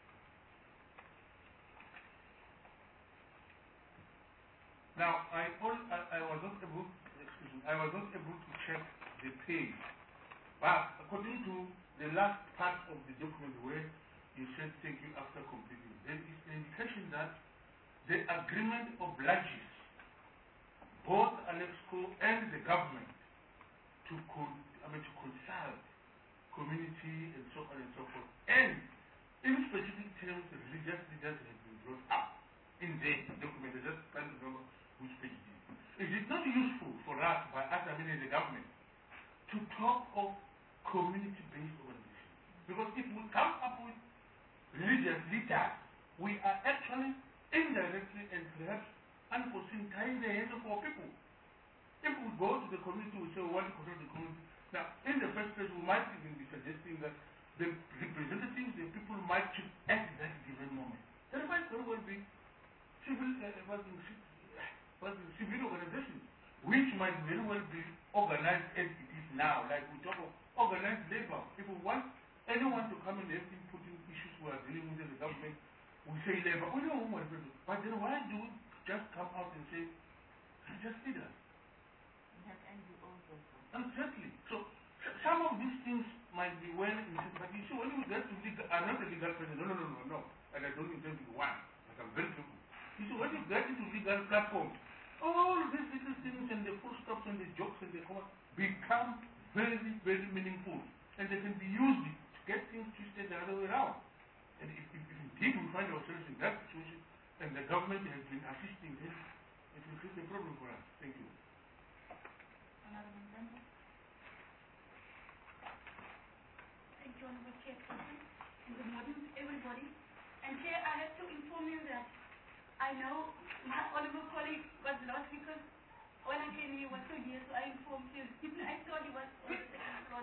S4: Now, I was not able to check the page, but according to the last part of the document where you said thank you after completing, there is an indication that the agreement obliges both Alexco and the government to consult community and so on and so forth. And in specific terms, the religious leaders have been brought up in the document. I just can't remember which page it is. Is it not useful for us, by us, I mean the government, to talk of community-based organizations? Because if we come up with religious leaders, we are actually indirectly and perhaps unforeseen tying the hands of our people. If we go to the community, we say we want to control the community. Now, in the first place, we might even be suggesting that the representatives, the people might choose at that given moment. There might very well be civil organizations, which might very well be organized as it is now, like we talk of organized labor. If we want anyone to come and have input in issues we are dealing with in the government, we say labor. We know who we're doing. But then why do we just come out and say, just leaders?
S2: We have NGOs also.
S4: Exactly. So some of these things might be well intended, but you see, when you get to legal, I'm not a legal person. No. And I don't intend to be one. But I'm very careful. You see, when you get into legal platforms, all these little things and the full stops and the jokes and the comments become very, very meaningful. And they can be used to get things twisted the other way around. And if indeed we find ourselves in that situation, and the government has been assisting them, it will create a problem for us. Thank you.
S5: Thank you, Honorable Chairperson, and good morning to everybody. And Chair, I have to inform you that I know my honorable colleague was lost because when I came here he was so dear, so I informed him. I thought he was on the second floor.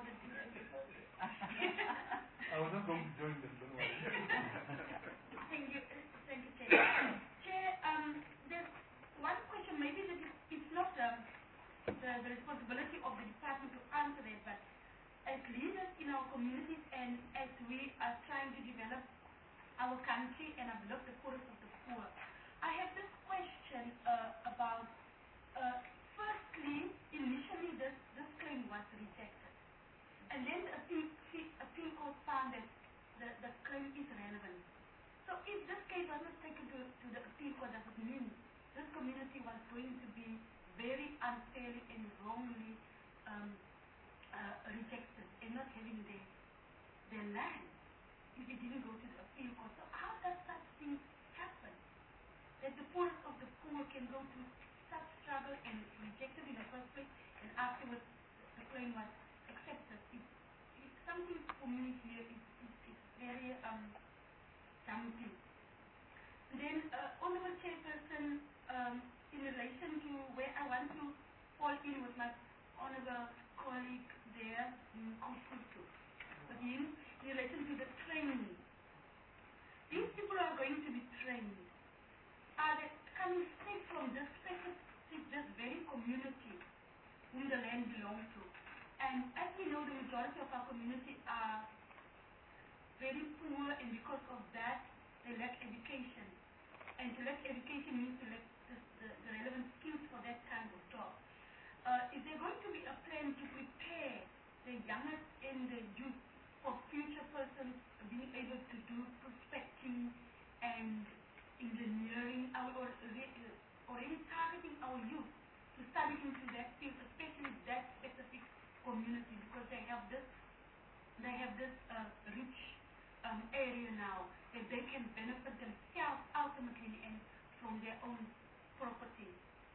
S4: I was not going to join them, don't worry.
S5: Thank you, Chair. Chair, there's one question, maybe that it's not the responsibility of the department to answer that, but as leaders in our communities and as we are trying to develop our country and uplift the poorest of the poor, I have this question about, firstly, initially this claim was rejected, and then the appeal court found that the claim is relevant. So if this case was not taken to the appeal court, does it mean this community was going to be very unfairly and wrongly rejected and not having their land if it didn't go to the appeal court? So how does such thing happen? That the poorest of the poor can go to such struggle and rejected in the first place, and afterwards the claim was accepted. It's something for me here is very dumping. Honorable Chairperson, in relation to where I want to fall in with my honorable colleague there, Kusutu, with him, in relation to the training. These people are going to be trained. Are they coming straight from this specific, this very community whom the land belongs to? And as we know, the majority of our community are very poor, and because of that, they lack education. And to lack education means to lack the relevant skills for that kind of job. Is there going to be a plan to prepare the youngest and the youth for future persons being able to do prospecting and engineering, or already targeting our youth to study into that field, especially that specific community, because they have this rich area now that they can benefit themselves ultimately and from their own property.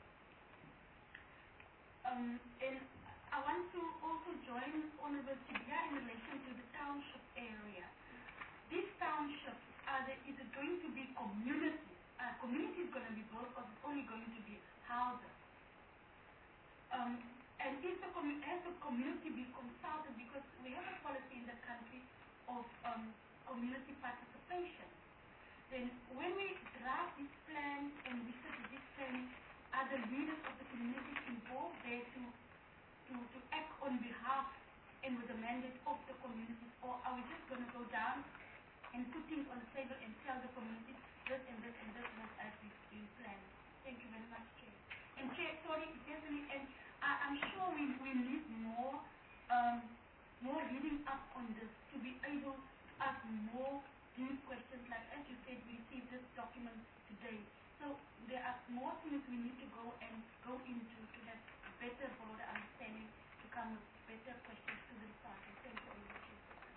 S5: And I want to also join Honorable Sibia in relation to the township area. These townships, is it going to be communities? Community is going to be built, or it's only going to be houses? And has the community been consulted? Because we have a policy in the country of community participation. Then when we draft this plan and we set this plan, are the leaders of the community involved there to act on behalf and with the mandate of the community, or are we just going to go down and put things on the table and tell the community this and this and this as we plan? Thank you very much, Chair. And Chair, sorry, definitely, and I'm sure we need more reading up on this to be able to ask more deep questions, like as you said, we received this document today. So there are more things we need to go into to have better, broader understanding, to come with better questions to the department. Thank you very much.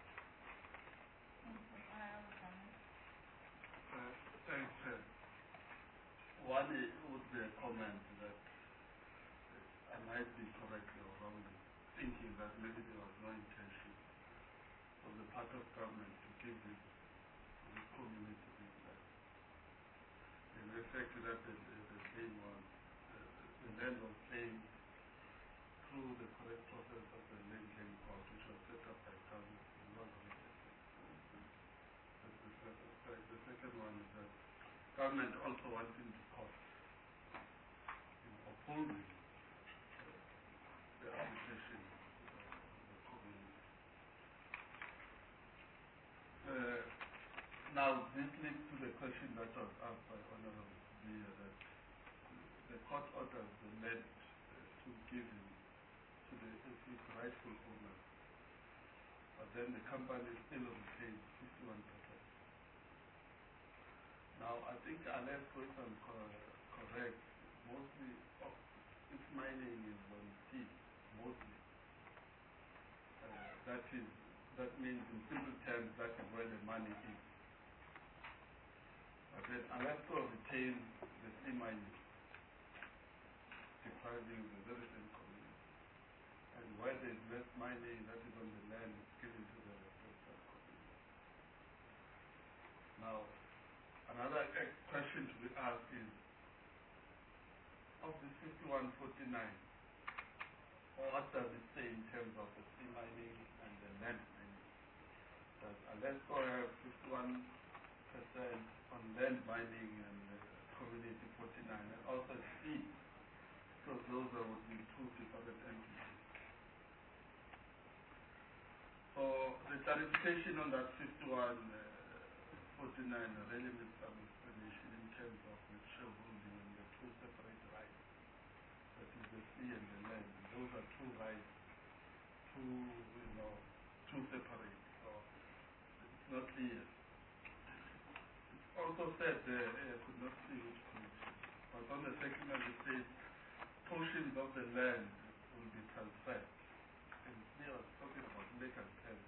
S3: Thanks, Chair. One would be a comment that I might be correctly or wrongly thinking that maybe there was no intention on the part of government to give this community this land. In effect, that the thing was, the land was claimed through the correct process of the land claim court, which was set up by government. The second one is that government also wanting the court in upholding the application of the community. Now, this leads to the question that was asked by Honorable Bia, that the court orders the land to give him to its rightful owner, but then the company still retains 51%. Now, I think unless if I'm correct, mostly its mining is on sea, mostly. That means in simple terms, that is where the money is. But then Alaska retains the sea mining, depriving the very same community. And where there is less mining, that is on the land, it's given to the rest of that community. Now, another question to be asked is, of the 5149, what does it say in terms of the sea mining and the land mining? Does Alaska have 51% on land mining and community 49, and also sea? So those would be two different entities. So the clarification on that 5149 really needs some explanation in terms of the shareholding and the two separate rights. That is the sea and the land. And those are two rights, two separate. So it's not clear. It's also said there, I could not see which connection. But on the second one it says portions of the land will be transferred. And here I was talking about lake and Thames.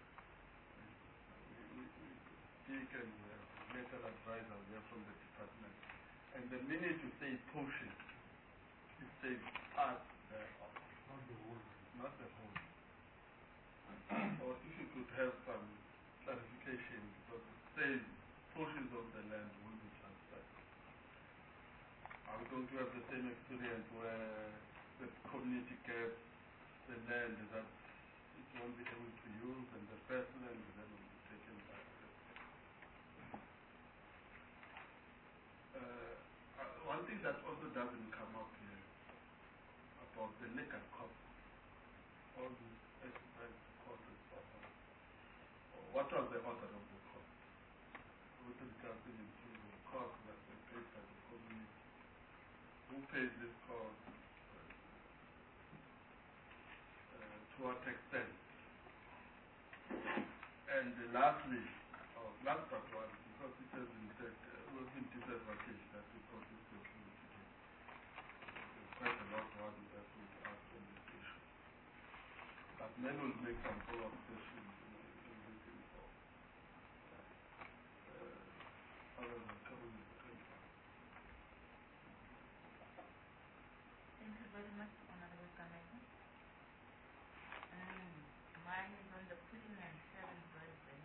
S3: And legal advisor there from the department. And the minute you say portion, it says part thereof. Not the whole. Not the whole. Or if you could have some clarification, because it says portions of the land will be transferred. Are we going to have the same experience where the community gets the land that it won't be able to use and the first land that will be taken by one thing that also doesn't come up here about the legal cost, all these exercise costs and stuff. What was the order of the cost? With regard to the cost that were paid by the community, who pays this cost? To what extent? And lastly, last but one, because it has been said, we've been disadvantaged that we got this question today. There's quite a lot one that we ask on this issue. But maybe we'll make some follow-up questions in written form. Other than covering the question.
S2: Thank you very much, Honorable Kameko. Mine is on the putting and selling version.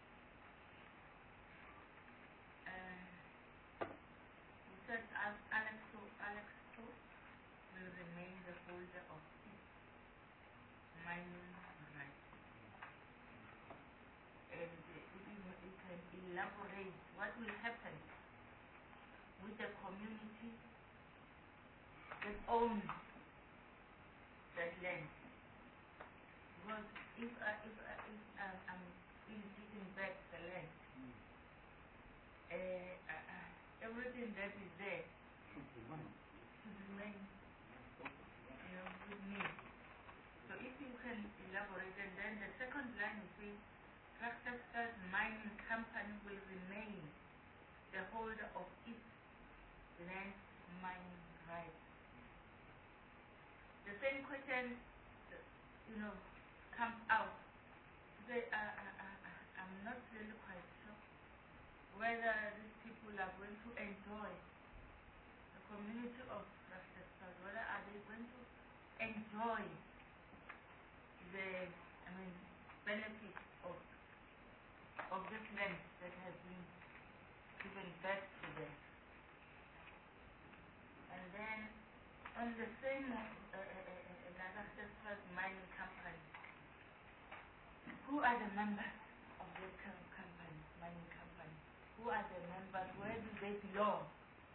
S2: We said Alex will remain the holder of his mining rights. And you can elaborate what will happen with the community that owns that land. Because if I'm taking back the land, everything that is there should remain, with me. So if you can elaborate, and then the second line is saying, Rastafari Mining Company will remain the holder of its land mining rights. The same question, comes out. I'm not really quite sure whether these people are going to enjoy the community of Rastafari, whether are they going to enjoy the benefits of this land that has been given back to them. And then on the same Rastafari Mining Company, who are the members of this company, mining company? Who are the members? Where do they belong?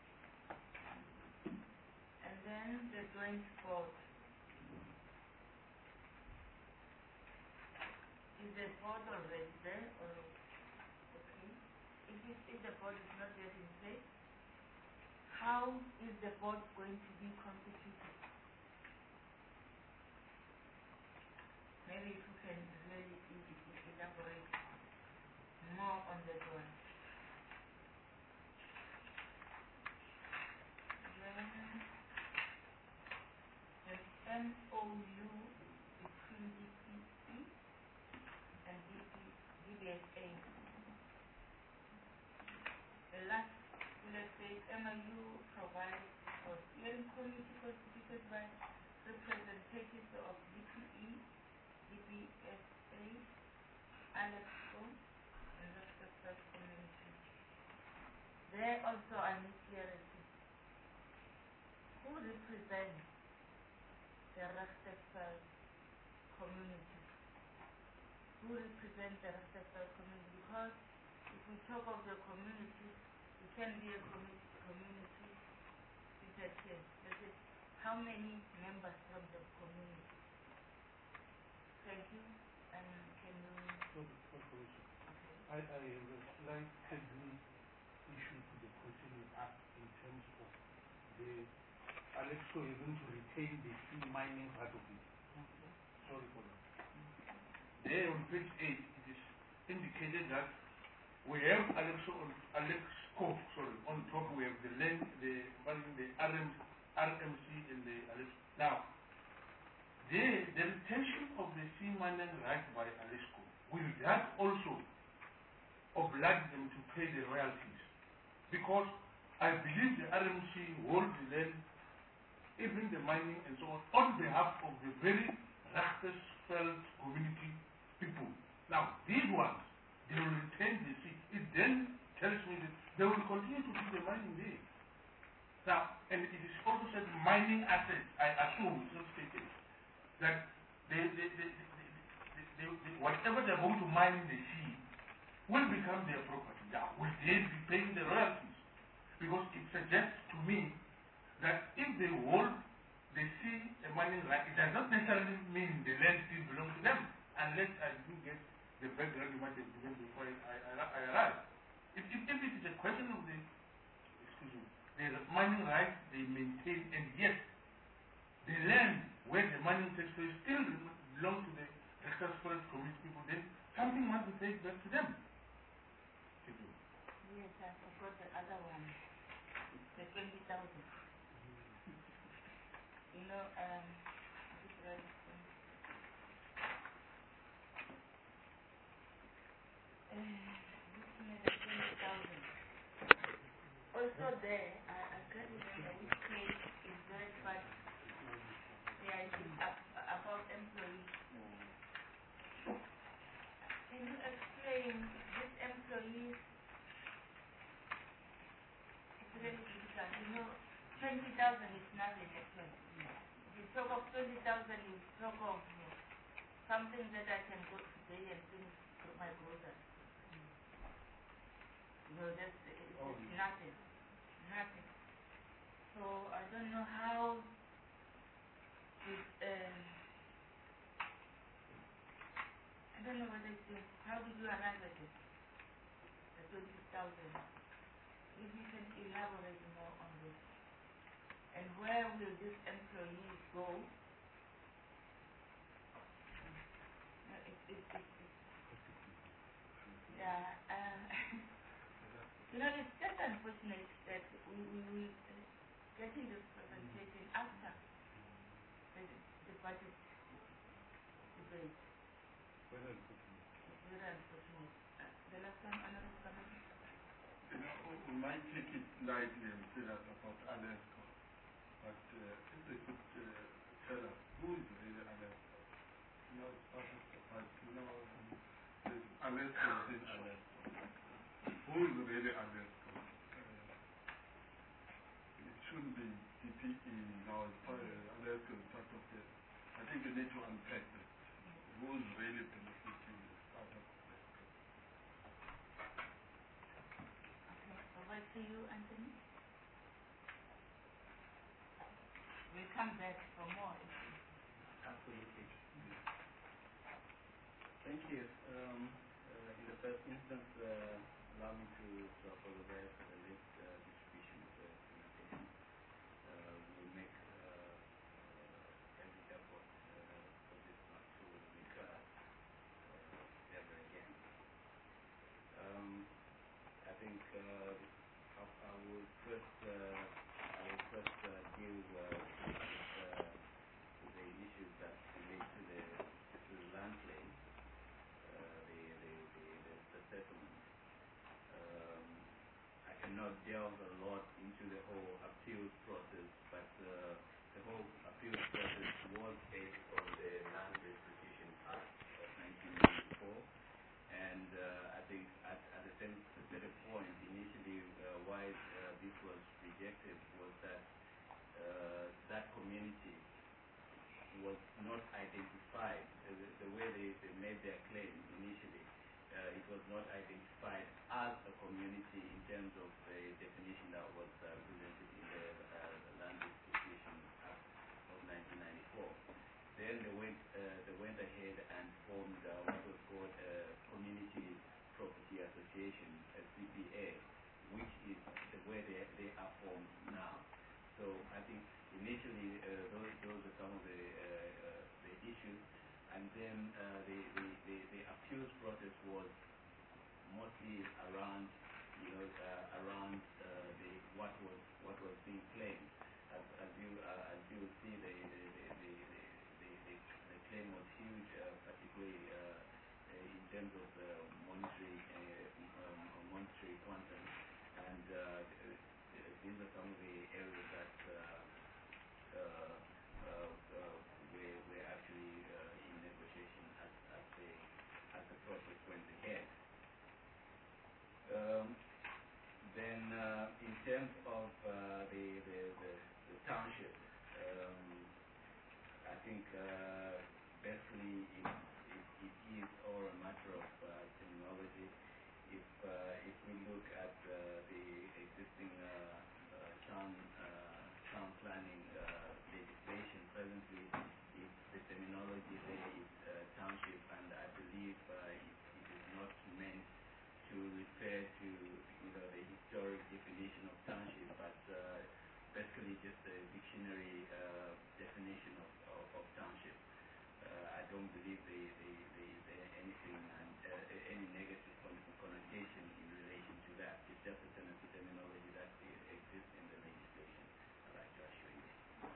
S2: And then the joint board. Is the board already there? Or okay? If the board is not yet in place, how is the board going to be constituted? Maybe if you can really elaborate more on that one. Then the MOU between DPC and DBSA. The last bullet says MOU provides for steering committee constituted by representatives of DPE, DBSA, ALEXCO, and Rastafari community. There also I need clarity. Who represents the Rastafari community? Who represents the Rastafari community? Because if we talk of the community, it can be a community seated here. That is, how many members from the community? Thank you. And can you...
S4: Okay. I have a slight technique issue to the question you asked in terms of the Alexco is going to retain the free mining part of it. Sorry for that. There on page 8, it is indicated that we have Alexco on top. We have the land, the RMC and the Alexco. Now, the retention of the sea mining right by Alexco, will that also oblige them to pay the royalties? Because I believe the RMC holds the land, even the mining and so on behalf of the very Rastafari community people. Now, these ones, they will retain the sea. It then tells me that they will continue to do the mining there. Now, and it is also said mining assets, I assume, it's not stated, that whatever they're going to mine in the sea will become their property. Now, will they be paying the royalties? Because it suggests to me that if they hold the sea a mining right, it does not necessarily mean the land still belongs to them, unless I do get the background you might have given before I arrive. If it is a question of the, excuse me, the mining rights they maintain, and yet the land where the mining takes place still belongs to the Rector's Forest Community people, then something must be paid back to them.
S2: Yes, I forgot the other one, the 20,000. You know, this was, looking at the 20,000. Also there, I can't remember which page is that, but there is about employees. Can you explain this employees? It's really difficult. You know, 20,000 is nothing actually. You talk of 20,000, you talk of something that I can go today and finish my groceries. No, that's it's nothing. Nothing. So I don't know how it, I don't know whether it's, how did you arrive at it? The 20,000. If you can elaborate more on this. And where will these employees go? Yeah, you know, it's just unfortunate that we will getting this presentation after the budget debate. It's very unfortunate. The last time, Honorable Committee?
S3: You know, we might take it lightly and say that about Alesco, but if they could tell us who is really Alesco. You know, it's part of the party. You know, Alesco is Alesco. Who is really Alesco? It shouldn't be DPE now. Alesco is part of the. I think you need to unpack that. Who is really benefiting is part of Alesco.
S2: Over to you, Anthony. We'll come back for more issues.
S1: Absolutely. Thank you. In the first instance, allow me to apologize for the late distribution of the presentation. We'll make every effort for this not to recur ever again. I think I will first deal with the issues that relate to the land claim, the settlement. I cannot delve a lot into the whole appeals process, but the whole appeals process was based on the Land Restitution Act of 1994, and I think at a certain point, initially, why this was rejected was that that community was not identified. The way they made their claim initially, it was not identified as a community in terms of the definition that was presented in the Land Restitution Act of 1994. Then they went ahead and formed what was called a Community Property Association, a CPA, which is the way they are formed now. So I think initially those are some of the issues, and then the appeals process was mostly around what was being claimed. As you will see, the claim was huge, particularly in terms of the monetary quantum, and these are some of the areas that we're actually in negotiation as the process went ahead. Then in terms of the think basically it is all a matter of terminology. If we look at the existing town planning legislation presently, the terminology there is township, and I believe it is not meant to refer to the historic definition of township, but basically just a dictionary definition of township. I don't believe there is anything any negative connotation in relation to that. It's just a terminology that exists in the legislation. I'd like to assure you.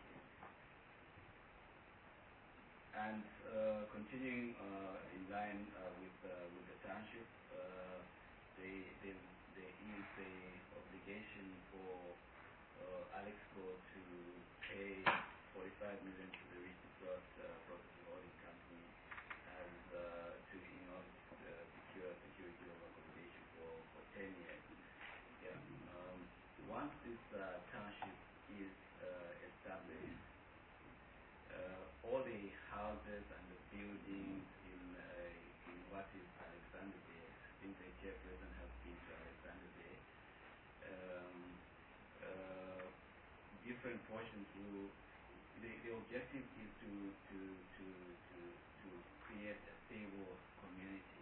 S1: And continuing in line with the township, there is a obligation for Alexco to pay 45 million to the Richard Cross Property Holding Company as in order to secure security of accommodation for 10 years. Yeah. Once this township is established, all the houses and the buildings in what is Alexander Bay, I think the chairperson has been to Alexander Bay, different portions will, the objective is to create a stable community.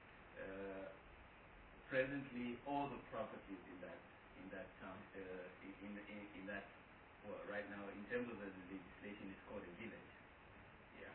S1: Presently, all the properties in that town, in that, well, right now, in terms of the legislation, it's called a village. Yeah.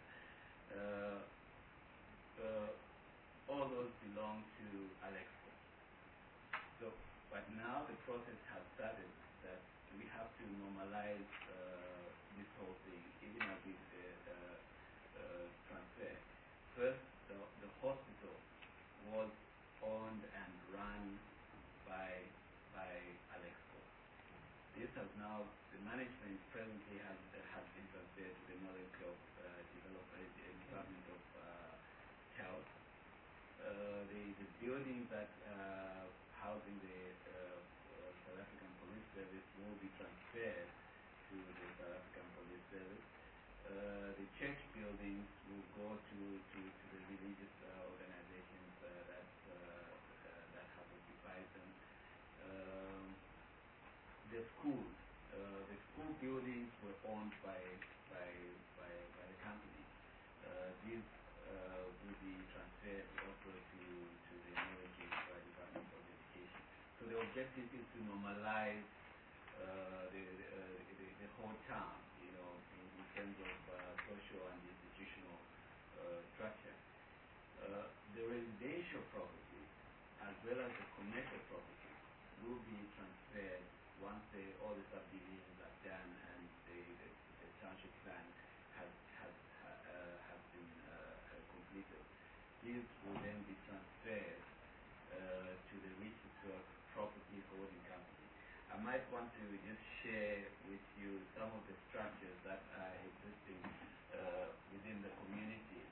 S1: All those belong to Alexco. So, but now the process has started that we have to normalize this whole thing, even as it transfer. First, the hospital was owned and run by Alexco. This has now, the management presently has been transferred to the Northern Cape Department of Health. The buildings that housing the South African Police Service will be transferred to the South African Police Service. The church buildings will go to the religious organizations that have occupied them. The school buildings were owned by the company. These will be transferred also to the Northern Cape Department of Education. So the objective is to normalize the whole town, in terms of social and institutional structure. The residential properties as well as the commercial properties will be transferred once all the subdivisions are done and the township plan has been completed. These will then be transferred to the Richard Cross Property Holding Company. I might want to just share with you some of the structures that are existing within the community.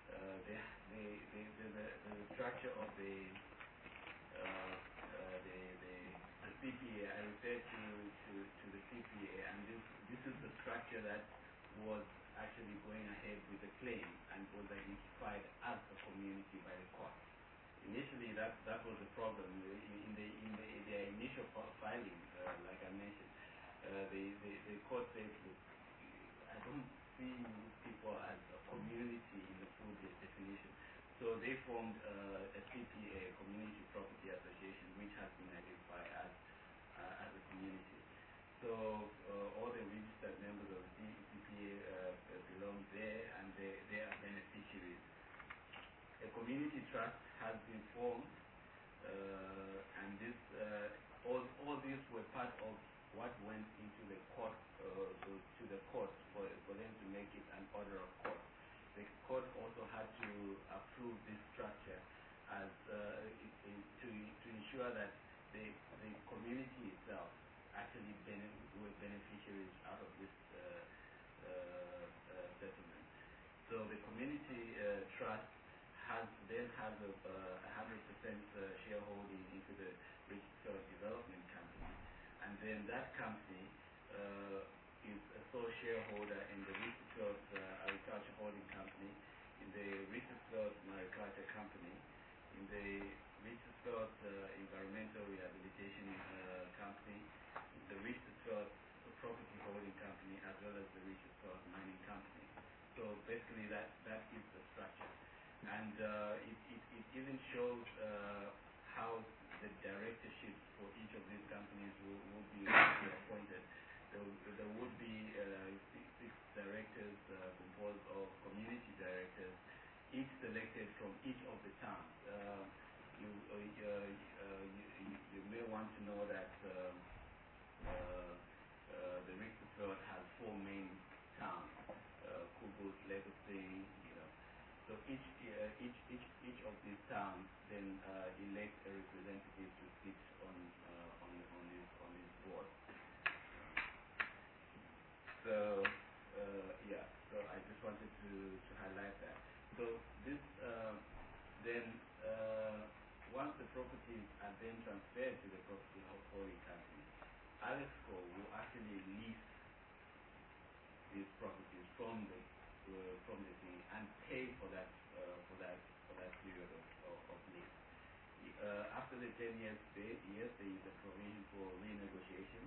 S1: The structure of the CPA, I refer to the CPA, and this is the structure that was actually going ahead with the claim and was identified as a community by the court. Initially, that was the problem. In their initial filing, like I mentioned, the court said, look, I don't see people as a community in the full definition. So they formed a CPA, Community Property Association, which has been identified as a community. So all the registered members of the CPA belong there, and they are beneficiaries. A community trust has been formed, and this all these were part of what went into the court to the court for them to make it an order of court. The court also had to approve this structure as to ensure that the community itself actually were beneficiaries out of this settlement. So the community trust then has a 100% shareholding into the Richard Cross Development Company, and then that company is a sole shareholder in the Richard Cross the Richtersveld Environmental Rehabilitation Company, the Richtersveld Property Holding Company, as well as the Richtersveld Mining Company. So basically that is the structure. And it even shows how the directorships for each of these companies will be appointed. There would be six directors composed of community directors, each selected from each of the towns. You may want to know that the Richtersveld has four main towns: Kubus, Legacy, So each of these towns then elect a representative to sit on this board. So so I just wanted to highlight that. So this then once the properties are then transferred to the property holding company, Alexco will actually lease these properties from the thing and pay for that period of lease. After the 10 years, there is a provision for renegotiation.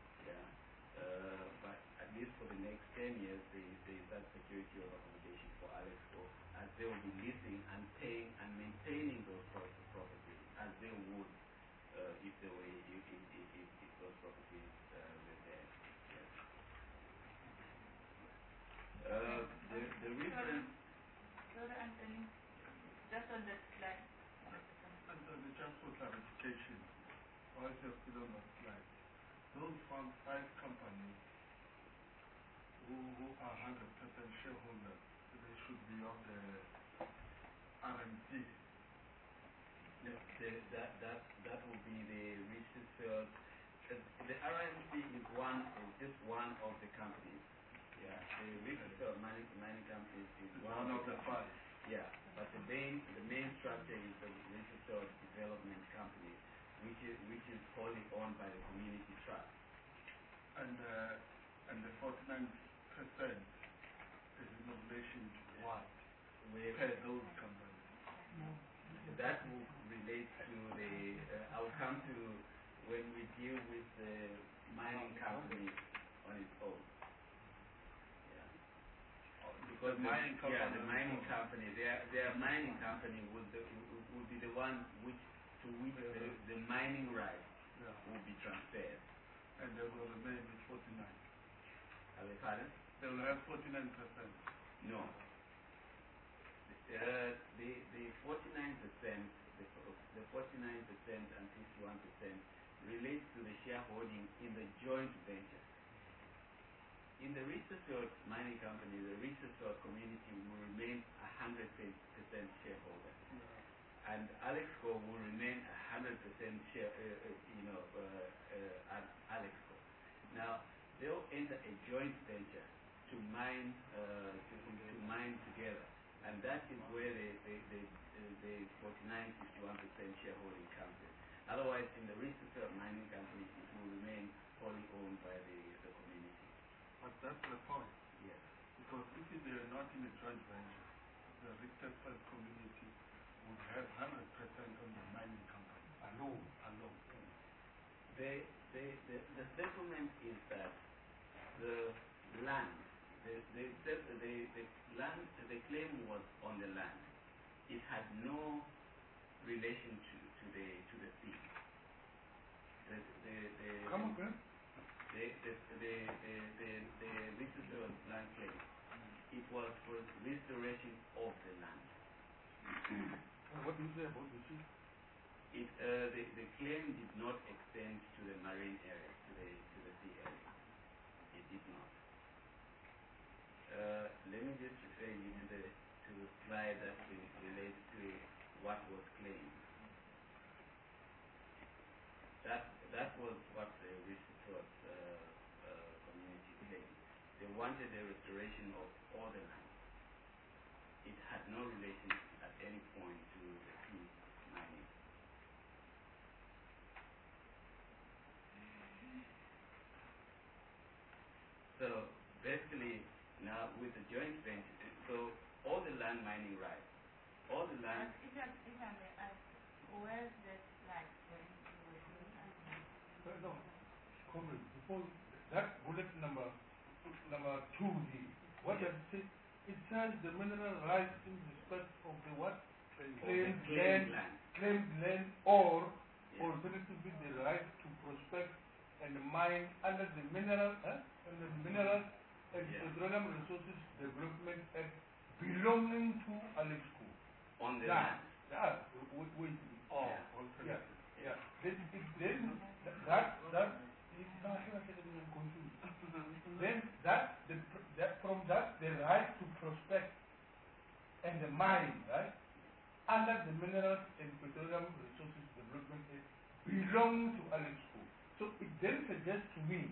S1: But at least for the next 10 years, there is that security of accommodation for Alexco, as they will be leasing and paying and maintaining those properties as they would if those properties were there. The reference.
S2: Sorry, Anthony. Just on the slide.
S3: Anthony, just for clarification, while you're still on the slide, those five companies who are 100% shareholders, they should be on the RMC.
S1: That will be the Richtersveld. The RMC is just one of the companies. Yeah, the Richtersveld Mining Company is
S3: one of the five.
S1: Yeah, but the main structure is the Richtersveld Development Company, which is wholly owned by the community trust.
S3: And the 49% is in relation to what? Per those companies.
S1: That will relate to the. I'll come to when we deal with the mining company on its own. Because the mining company, their mining company would be the one to which the mining rights will be transferred.
S3: And they will remain with 49.
S1: Are they pardon?
S3: They will have 49%.
S1: No. The 49%, the 49% and 51% relates to the shareholding in the joint venture. In the Richtersveld Mining Company, the Richtersveld community will remain 100% shareholder, and Alexco will remain 100% share. Alexco. Now they'll enter a joint venture to mine together, and that is where the 49-51% shareholding comes in. Otherwise, in the Richtersveld Mining Company, it will remain wholly owned by the community.
S3: But that's the point.
S1: Yes.
S3: Because if they are not in a joint venture, the Richtersveld community would have 100% on the mining company alone.
S1: The settlement is that the land, the claim was on the land. It had no relation to the sea.
S3: Come again?
S1: The Richtersveld land claim, it was for restoration of the land.
S3: What do you say about the sea?
S1: The claim did not extend to the marine area, to the sea area. It did not. Let me just refer you to the slide that relates to what was claimed. That was what the Richtersveld community claimed. They wanted a restoration of all the land. It had no relation at any point to the sea mining. So basically, now with the joint venture, so all the land mining rights, all the land.
S2: If I may ask, where's that like when you were doing that?
S4: No, comrade, before that bullet number 2D, what does it say? It says the mineral rights in respect of the what? Claimed land or alternatively the right to prospect and mine under the Mineral and Petroleum Resources Development Act belonging to Alexco.
S1: On the land.
S4: Yeah, wait.
S3: Oh,
S4: Yeah. Then that is not confused. Then that from that the right to prospect and the mine, right, under the Minerals and Petroleum Resources Development Act belong to Alexco. So it then suggests to me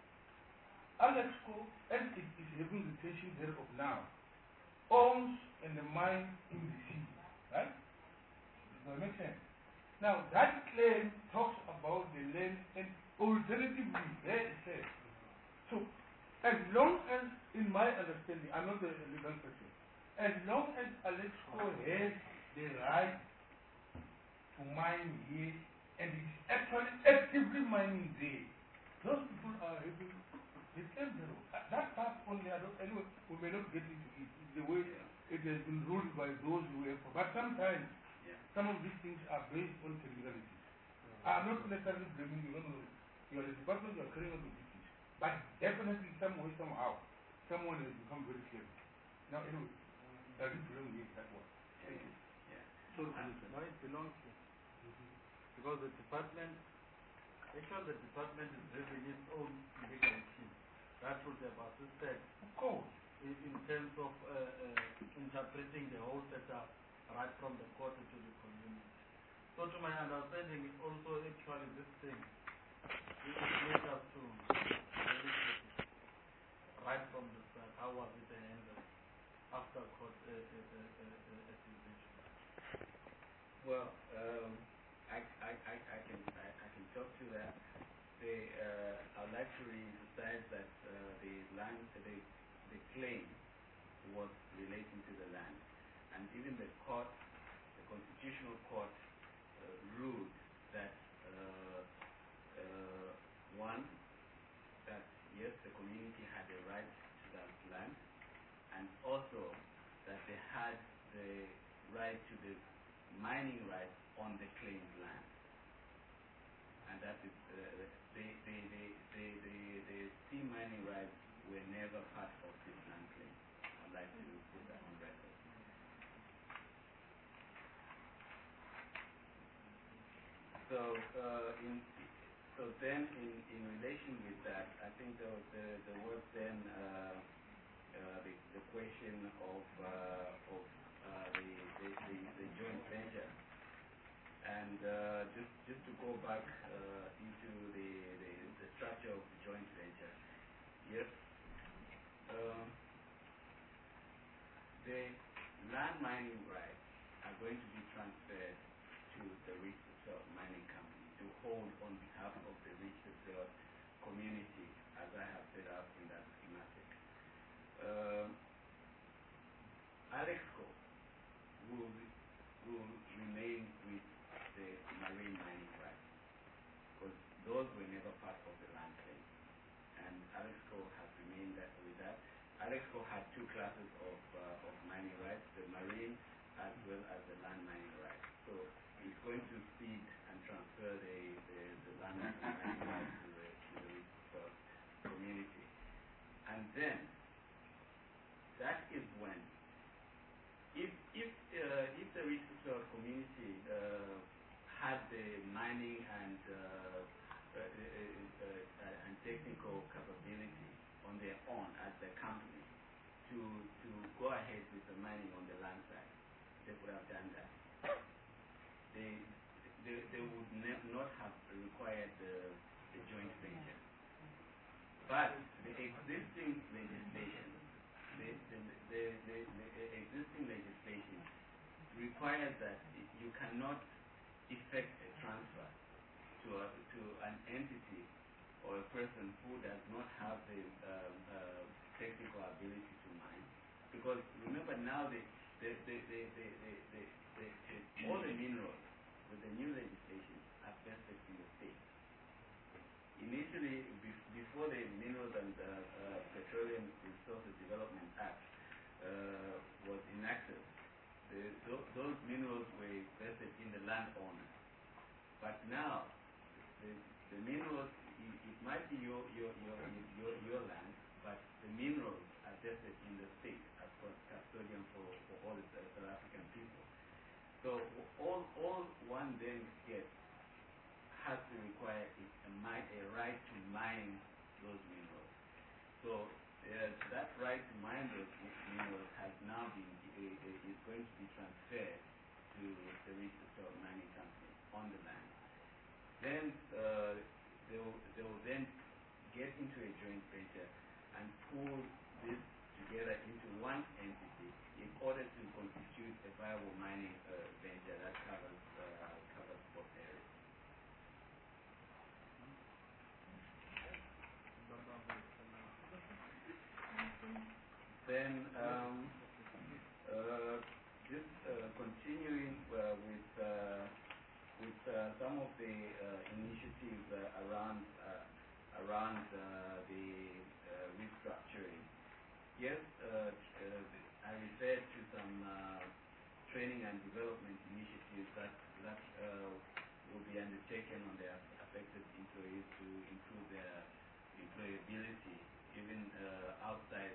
S4: Alexco, as it is having retention thereof now, owns and the mine in the sea, right? Does that make sense? Now that claim talks about the land and alternatively, there it says. So as long as, in my understanding, I'm not a legal person, as long as Alexco has the right to mine here and is actually actively mining there, those people are having the claim thereof. That part only, anyway, we may not get into it. It's the way it has been ruled by those who have. But sometimes, some of these things are based on technicalities. I'm not necessarily blaming you. No. You are the department, you are carrying on with these things. But definitely, some way, somehow, someone has become very clever. Now, anyway, I didn't belong here, that one. Thank you.
S3: So, now it belongs to, because the department is having its own legal team. That would have assisted
S4: Of course.
S3: in terms of interpreting the whole setup right from the court to the community. So to my understanding, also actually this thing, it made us to really check it right from the start. How was it handled after court accusation?
S1: Well, I can talk to that. I'd like to re-emphasize that the claim was relating to the land, and even the court, the constitutional court, ruled that one, that yes, the community had a right to that land, and also that they had the right to the mining rights on the claimed land, and that is the sea mining rights were never part of this land claim. I'd like to put that on record. So then in relation with that, I think there was then the question of the joint venture, and just to go back into the structure of the joint venture. Yes, the land mining rights are going to be transferred to the Reach the South Mining Company to hold on behalf of the Reach the South community, as I have set out in that schematic. Alexco will remain with the marine mining rights, because those were never part of the land claim, and Alexco has remained with that. Alexco had two classes of mining rights, the marine as well as the land mining rights. So it's going to cede and transfer the land mining rights to the resource community. And then, that is when, if the resource community had the mining and technical capability on their own as the company to go ahead with the mining on the land side, they would have done that. They would not have required the joint venture. But the existing legislation, requires that you cannot effect a transfer to an entity or a person who does not have the technical ability to mine, because remember now all the minerals with the new legislation, are vested in the state. Initially, before the Minerals and Petroleum Resources Development Act was enacted, those minerals were vested in the landowner. But now, the minerals, it might be your land, but the minerals are vested in the state as custodian for all the South African people. So all one then gets has to require a right to mine those minerals. So that right to mine those minerals has now been is going to be transferred to the Richard Mining Company on the land. Then they will then get into a joint venture and pool this together into one entity in order to constitute a viable mining venture that covers both areas. Then just continuing with some of the initiatives around the restructuring. Yes, I referred to some training and development initiatives that will be undertaken on the affected employees to improve their employability, even outside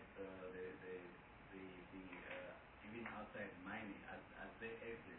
S1: even outside mining as they exit.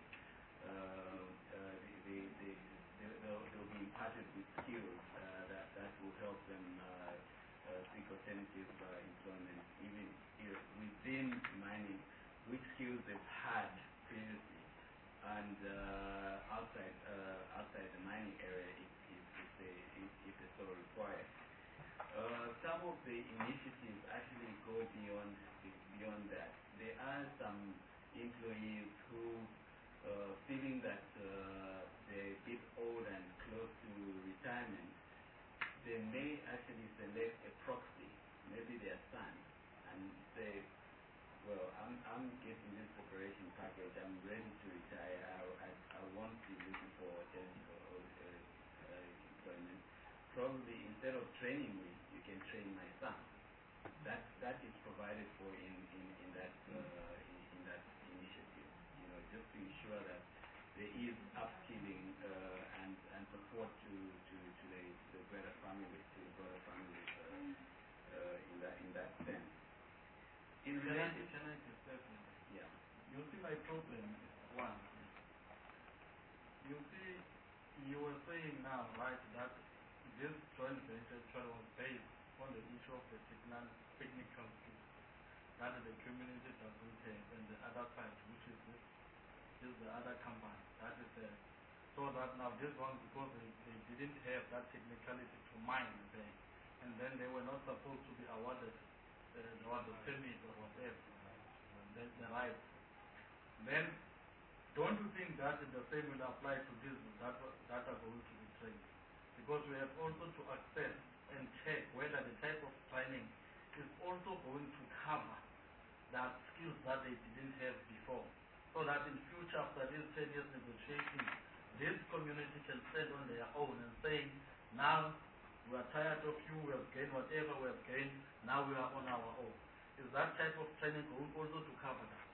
S1: They'll be imparted with skills that will help them seek alternative employment, even within mining, which skills they've had previously, and outside the mining area if they so require. Some of the initiatives actually go beyond that. There are some employees who, feeling that they're a bit old and close to retirement, they may actually select a proxy, maybe their son, and say, well, I'm getting this preparation package, I'm ready to retire, I won't be looking for employment. Probably instead of training me, you can train my son. That is provided for in that initiative. Just to ensure that there is upskilling and support to the broader family, in that sense. In relation,
S3: can I just step in?
S1: Yeah.
S3: You see, my problem is one. You see, you were saying now, right, that this joint venture was based on the issue of the technical skills that the community doesn't have, and the other side, which is the other company. That is so that now this one, because they didn't have that technicality to mine there, and then they were not supposed to be awarded the permit or whatever, the right. Then, don't you think that the same will apply to this that are going to be trained? Because we have also to assess and check whether the type of training is also going to cover that skills that they didn't have before. So that in future, after this 10 years negotiation, this community can stand on their own and say, now we are tired of you, we have gained whatever we have gained, now we are on our own. Is that type of training going also to cover that?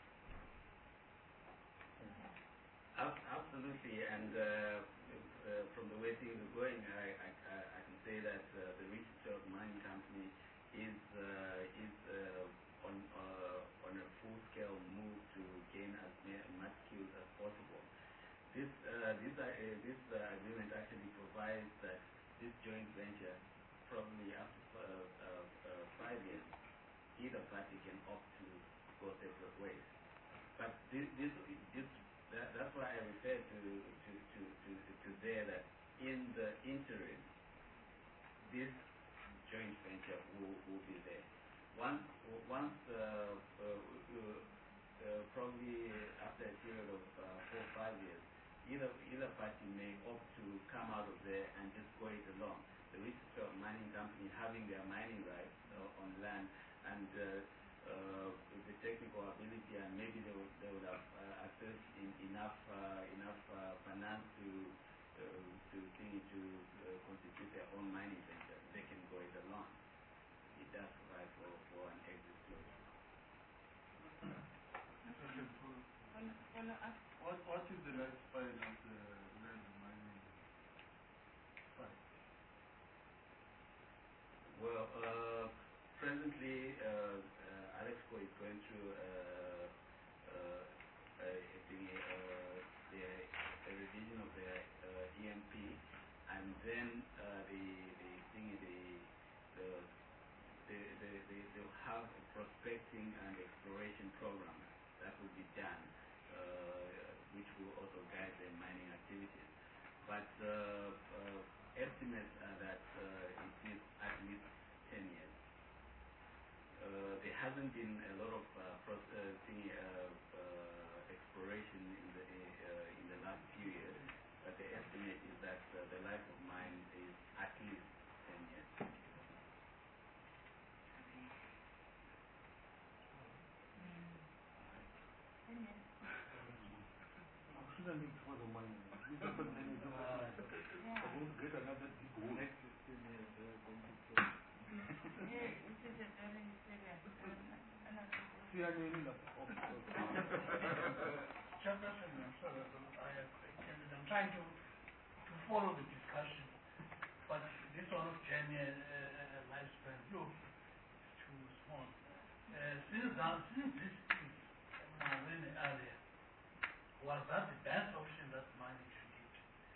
S1: Absolutely, and from the way things are going, I can say that the Richard Mining Company is on a full-scale move to gain as much skills as possible. This agreement actually provides that this joint venture, probably after 5 years, either party can opt to go separate ways. But that's why I referred to there that in the interim, this joint venture will be there. Once probably after a period of 4 or 5 years, either party may opt to come out of there and just go it alone. The Richard Mining Company having their mining rights on land, and the technical ability, and maybe they would have accessed enough finance to constitute their own mining venture. They can go it alone. It does provide for an exit clause.
S3: What is the lifespan of the land mining site?
S1: Well, presently, Alexco is going through the revision of their EMP, and then they'll have a prospecting and exploration program that will be done, which will also guide their mining activities. But estimates are that it is at least 10 years. There hasn't been a lot of exploration in the last few years, but the estimate is that the life of mine is at least 10 years.
S3: Shouldn't for the money. We don't get another deep hole. Next 15 years, they're going to close.
S4: Chairperson, I'm sorry, I'm trying to follow the discussion, but this one of 10 years lifespan, look, it's too small. Since this is really earlier, was that the best option that mining should get?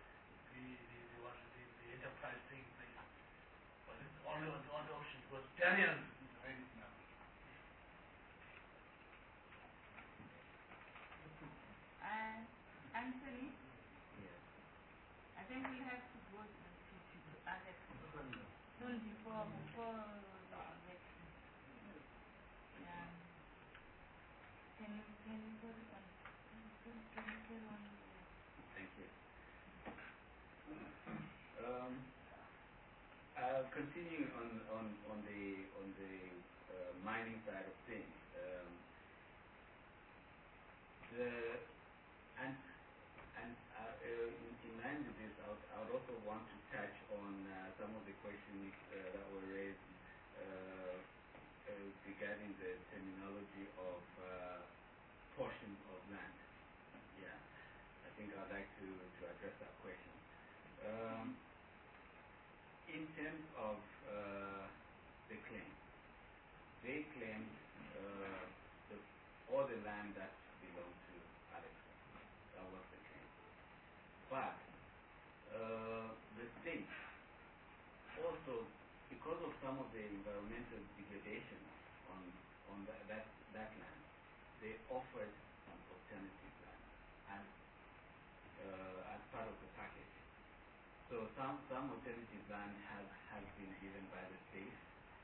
S4: The enterprise taking place? Was it only the only option? Because Daniel is ready now.
S2: Anthony,
S1: Yes.
S2: I think we have to go to Alex soon before the election. Yeah. Can you put it on?
S1: Thank you. I'll continue on the mining side of things. In line with this, I would also want to touch on some of the questions that were raised regarding the terminology of portions of land. Yeah, I think I'd like to address that question. In terms of the claim, they claim all the land that belongs to Alex. That was the claim. But the state also, because of some of the environmental degradation on that land, they offered some alternative land as part of the package. So some alternative land has been given by the state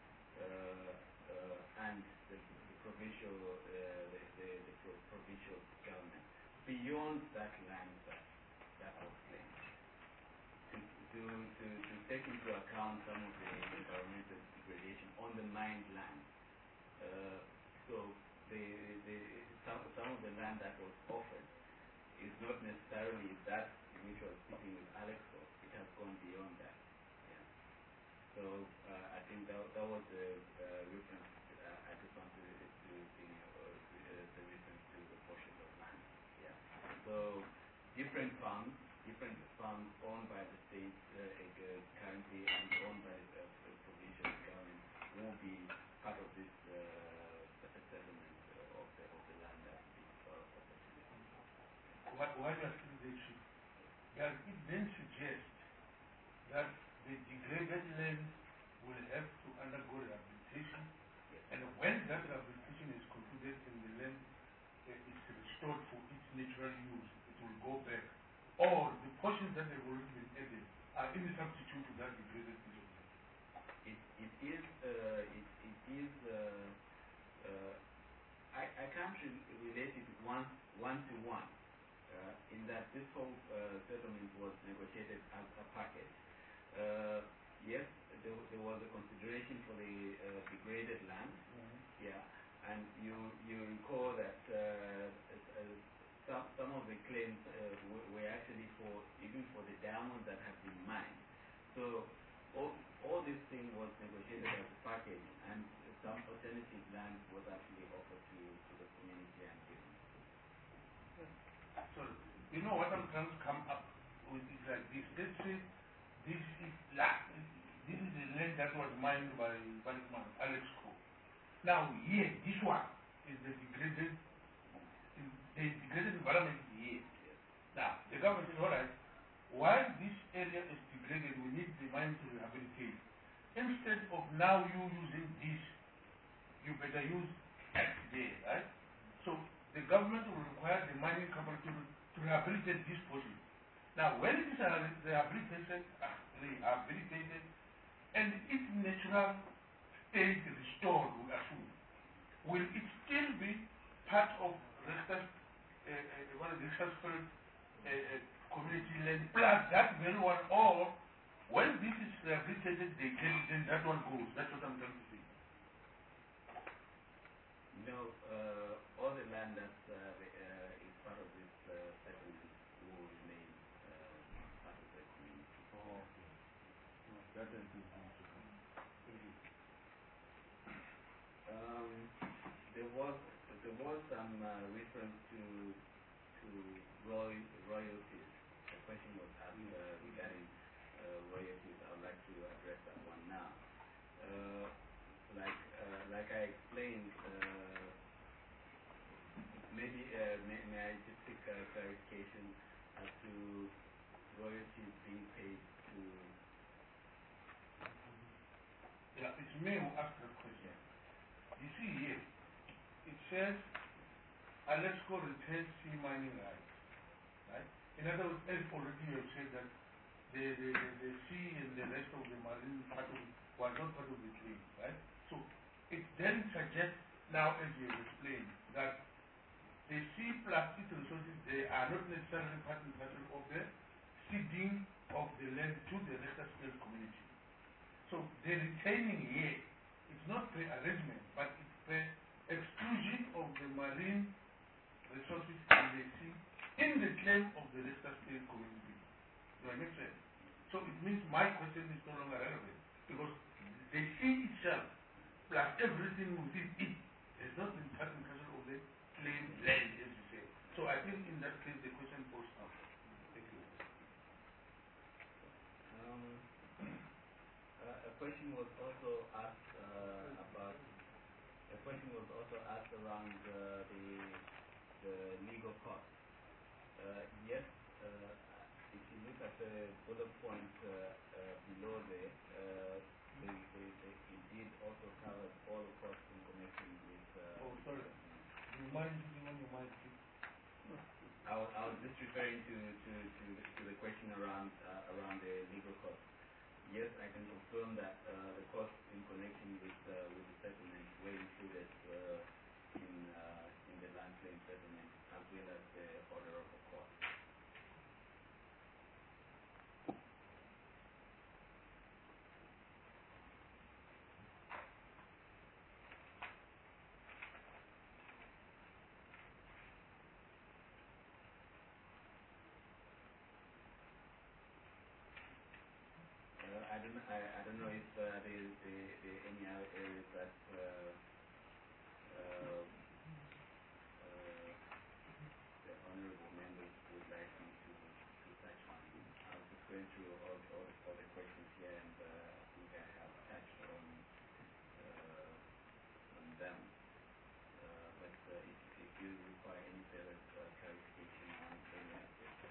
S1: and the provincial provincial government beyond that land that was claimed to take into account some of the environmental degradation on the mined land. So some of the land that was offered is not necessarily that which was sitting with Alexco. It has gone beyond that. Yeah. So I think that was the reference. I just want to the reference to the portion of land. Yeah. So different farms owned by the state currently and owned by the provincial government will be part of this settlement of the land that is opportunity.
S4: Why does it then suggest that the degraded land will have to undergo rehabilitation, and when that rehabilitation is concluded and the land is restored for its natural use, it will go back, or the portions that have already been added are any substitute to that degraded piece of land?
S1: I can't relate it one to one. In that this whole settlement was negotiated as a package. Yes, there was a consideration for the degraded land, yeah, And you recall that some of the claims were actually even for the diamonds that have been mined. So all this thing was negotiated as a package, and some alternative land was actually offered to the community and given.
S4: So, you know what I'm trying to come up with is like this. Let's say this is land. This is the land that was mined by Balikman, Alex Co. Now here, this one is the degraded environment here. Now, the government says, all right, while this area is degraded, we need the mine to rehabilitate. Instead of now you using this, you better use X there, right? So the government will require the mining company to rehabilitate this portion. Now, when it is rehabilitated, and its natural state restored, we assume, will it still be part of Richter's community land plus that very one, or when this is rehabilitated, they get it, then that one goes. That's what I'm trying to say.
S1: No, all the land that is part of this settlement will remain part of the community.
S3: Oh, okay. No, that is good.
S1: There was some reference to royalties. The question was asked regarding royalties. I would like to address that one now. Like I explained, maybe may I just seek clarification as to royalties being paid to.
S4: Yeah, it's me who asked the question. You see here, it says Alexco retains sea mining rights, right? In other words, as already you have said that the sea and the rest of the marine part of it was not part of the claim, right? So it then suggests now, as you have explained, that the sea plus its resources, they are not necessarily part and parcel of the ceding of the land to the Richter State community. So the retaining here, it's not per arrangement, but it's per exclusion of the marine resources in the sea in the claim of the Richter State community. Do I make sense? So it means my question is no longer relevant because the sea itself plus everything within it is not in part and parcel of the claim land, as you say. So I think in that case the question falls out. Thank you.
S1: A question was also asked around the legal cost. Yes, if you look at the bullet point below there, it did also cover all the costs in connection with.
S4: Oh, sorry. Do you mind using on your mic?
S1: I was just referring to the question around the legal costs. Yes, I can confirm that the costs in connection with the settlement were included in the land claim settlement as well as the order of the court. I don't know if there any other areas that the honorable members would like me to touch on. I was just going through all the questions here, and I think I have touched on them. But if you require any further clarification on any aspect,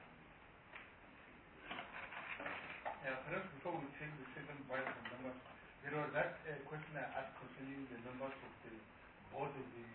S4: Perhaps before we take the second part of numbers, there was that question I asked concerning the numbers of the board of the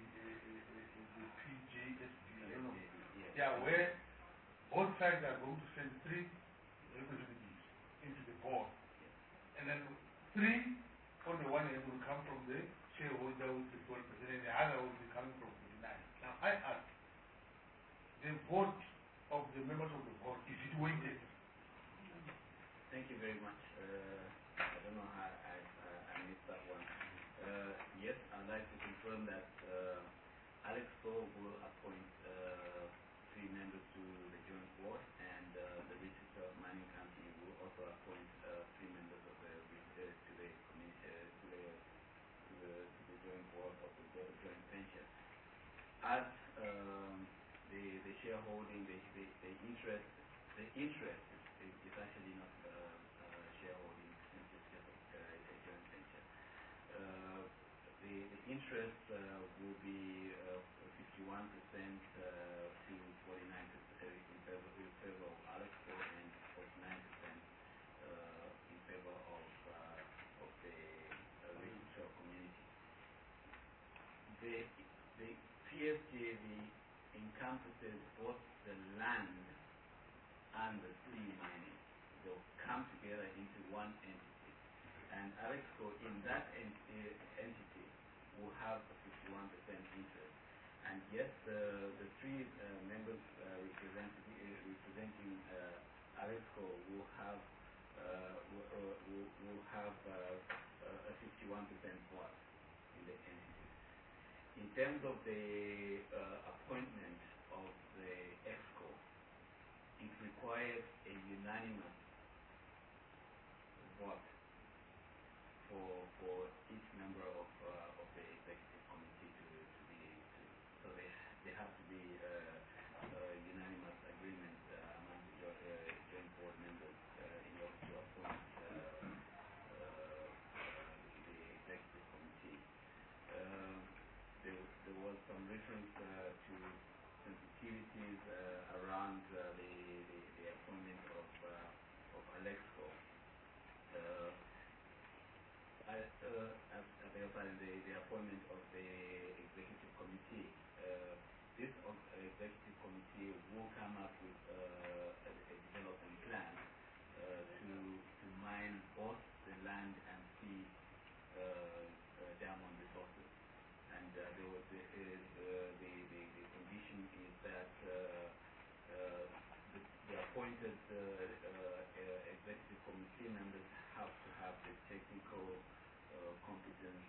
S4: PJSP. I don't know. Yeah, where both sides are going to send 3 representatives into the board. And then 3 on the one hand will come from the shareholder with the 12%, and the other will be coming from 49. Now I ask, the vote of the members of the board, is it weighted?
S1: Thank you very much. I don't know how I missed that one. Yes, I'd like to confirm that Alexco will appoint 3 members to the joint board, and the Register of Mining Company will also appoint 3 members of the to the committee to the joint board of the joint venture. As the shareholding, the interest is actually not shareholding, since it's just a joint venture. The interest will be 51% to 49% in favor of Alexco, and 49% in favor of the register community. The PSJV encompasses both the land and the sea mining. They'll come together into one entity, and Alexco in that entity will have a 51% interest. And yes, the 3 members representing Alexco will have a 51% vote in the entity. In terms of the appointment of the EXCO, it requires a unanimous vote for each member of the executive committee to be so they have to be unanimous agreement among the joint board members in order to appoint the executive committee. There was some reference to sensitivities around the appointment of Alexco. The appointment of the executive committee. This executive committee will come up with a development plan to mine both the land and sea diamond resources. And the condition is that the appointed executive committee members have to have the technical competence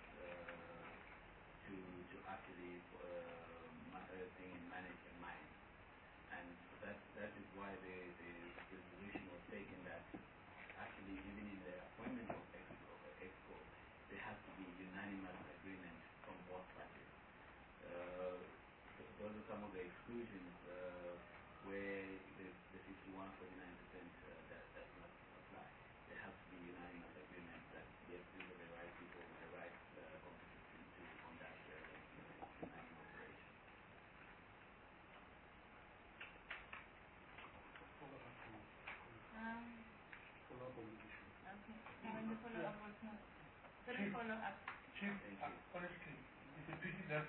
S1: to actually manage a mine. And that is why the resolution was taken that actually even in the appointment of EXCO, there has to be unanimous agreement from both parties. Those are some of the exclusions where the 51-49% does not apply. There has to be unanimous agreement that yes, these are the right people with the right competency to conduct mining operation.
S2: Okay. When the follow-up was not. Follow-up.
S4: Chief, honestly, it's a pity that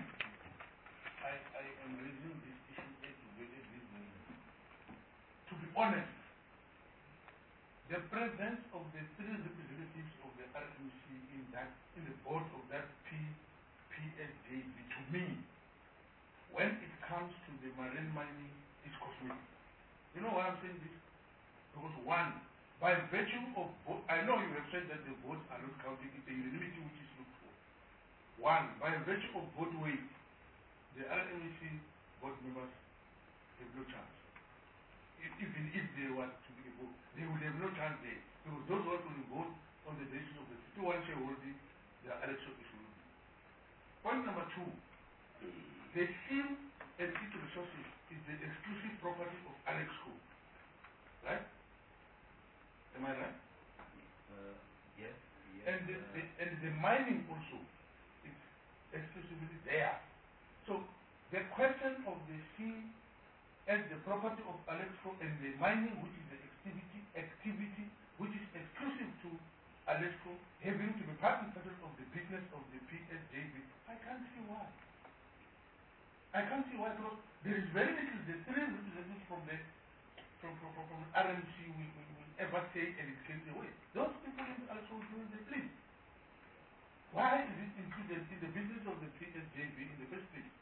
S4: I am raising this issue at the way this moment. To be honest, the presence of the 3 representatives of the RMC in the board of that PSJV, to me, when it comes to the marine mining, is cosmetic. You know why I'm saying this? Because one, by virtue of vote, I know you have said that the votes are not counting, it's a unanimity which is looked for. One, by virtue of vote weight, the RMC board members have no chance. Even if they were to be a vote, they would have no chance there. Because those who will vote on the basis of the 51 shareholding, the election is will be. Point number 2, the seal and its resources is the exclusive property of Alexco. Right? Am I right?
S1: Yes.
S4: And the mining also is exclusively there. So the question of the sea as the property of Alexco and the mining, which is the activity which is exclusive to Alexco, having to be part and parcel of the business of the PSJV, I can't see why. Because there is very little. The 3 representatives from RMC will ever say and it can away. Those people also doing the place. Why is it included in the business of the PSJV in the first place?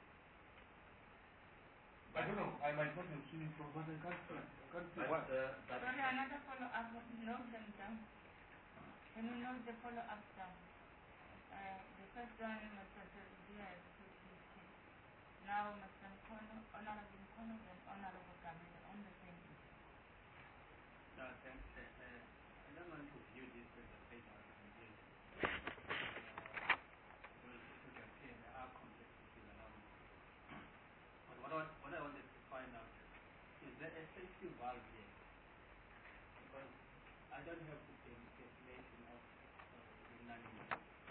S4: I don't know. I might not have seen it from what I can't see.
S2: Sorry, another follow-up. Note them down. Can you note the follow-up down? The first one, Mr. Sadidia, Now, Mr. Mkono, Honorable Mkono, and Honorable Gamila on the same issue.
S6: No, thanks. I don't want to view this as a failure of engagement. Well, as you can see, there are complexities around it. But what I wanted to find out is there a safety valve here? Because I don't have the definition of unanimous.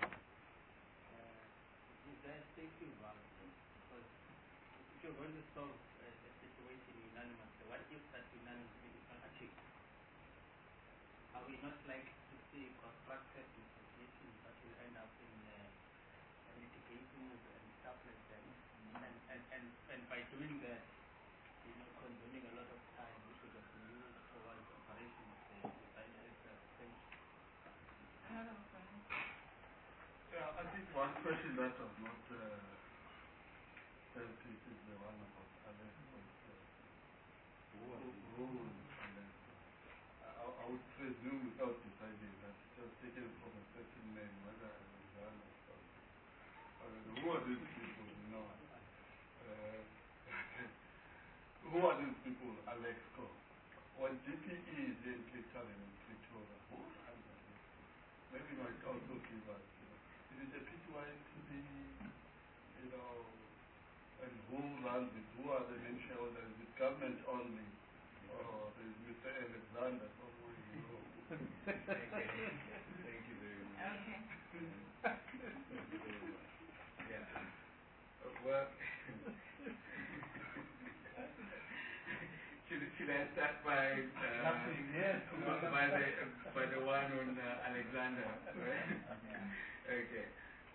S6: Is there a safety valve here? Because if you're going to solve a situation unanimously, what if that unanimously is not achieved? Are we not likely to see constructed negotiations that will end up in litigations and stuff like that? And by doing that, consuming a lot of time which would have been used towards the operation of the designer extension.
S2: Honorable Mkono.
S3: Yeah, I think one question that was not dealt with is the one about Alex. I would presume without deciding that it was taken from a certain name, whether Alexander or who are these people? No. Who are these people? Alexco. When DPE is in Clinton and Pretoria, who are these? Maybe might also give us, is it a PTYTB, and who runs it? Who are the main shareholders? Is it government only? Or is Mr. Alexander somewhere?
S1: Thank you very much.
S2: Okay.
S1: Yeah. Well, should I start by the one on Alexander? Right? Okay.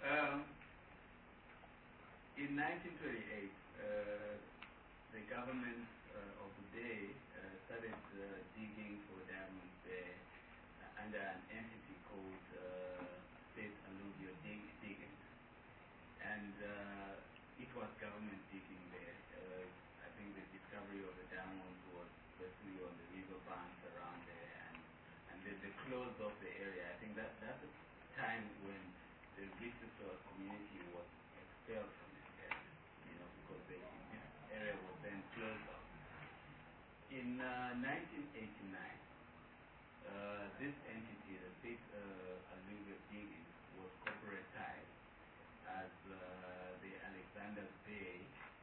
S1: In 1928, the government of the day started digging for diamonds there under an entity called State Alluvial Digging. And it was government digging there. I think the discovery of the diamonds was basically on the river banks around there, and then the close of the area. I think that's the time when the visitor community was expelled from this area, because this area was then closed off. In 1989, this entity, the State Alluvial Digging, was corporatized as the Alexander Bay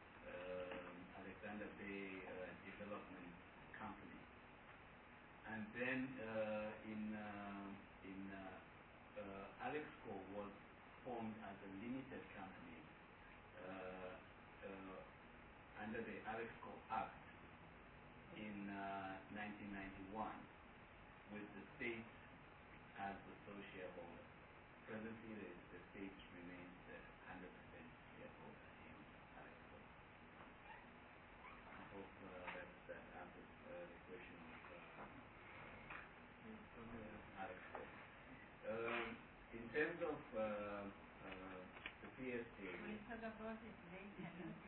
S1: Development Company. And then Alexco was formed as a limited company under the Alexco Act in 1991, with the state as the sole shareholder. Presently, the state remains the 100% shareholder in Alexco. I hope that answers the question of Alexco. In terms of the PSA,
S2: We'll talk about it later.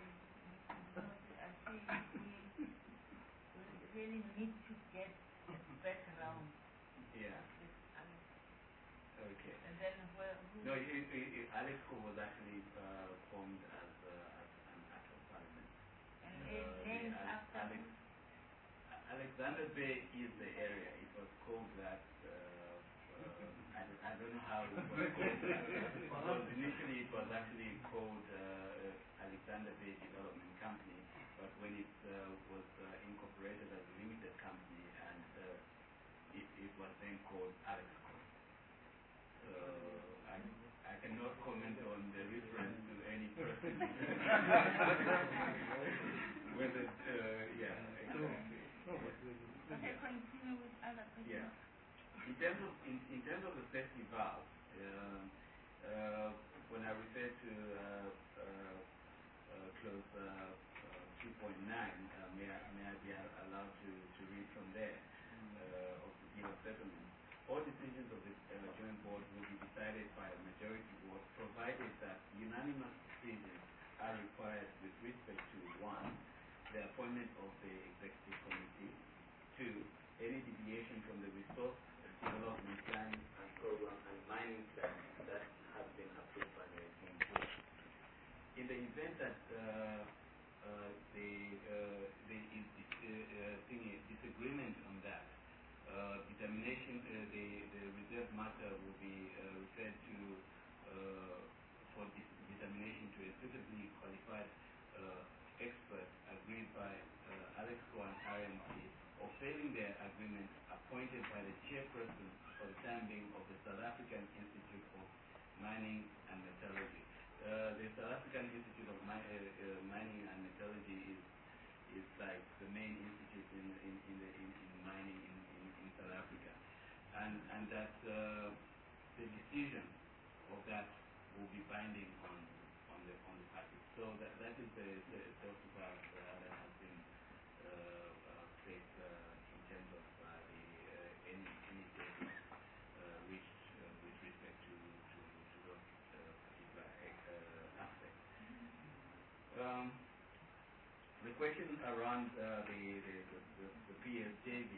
S2: I think we really need to get background.
S1: yeah,
S2: With Alex.
S1: okay.
S2: And then who?
S1: No, Alexco was actually formed as an act of parliament.
S2: And named after who?
S1: Alexander Bay is the area. It was called that. I don't know how it was called that. Because initially it was actually called Alexander Bay Development Company, but when it was incorporated as a limited company, and it was then called Alexco. So I cannot comment on the reference to any person. Whether, yeah, exactly.
S2: Okay, continue with other questions.
S1: Yeah. In terms of the safety valve, when I refer to clause 2.9, may I be allowed to read from there of the Bill of Settlement? All decisions of the Joint Board will be decided by a majority vote, provided that unanimous decisions are required with respect to 1, the appointment of the Executive Committee, 2, any deviation from the resource development plan and program and mining plan that has been approved by the Joint Board. in the event that there is disagreement on that, determination, the reserve matter will be referred to for determination to a suitably qualified expert agreed by Alexco and RMC, or failing their agreement, appointed by the chairperson for the time being of the South African Institute of Mining and Metallurgy. The South African Institute of Mining and Metallurgy is like the main institute in mining in South Africa, and that the decision of that will be binding on the parties. So that is the circular that has been faced in terms of any savings reached with respect to those particular aspects. The question around the PSJV,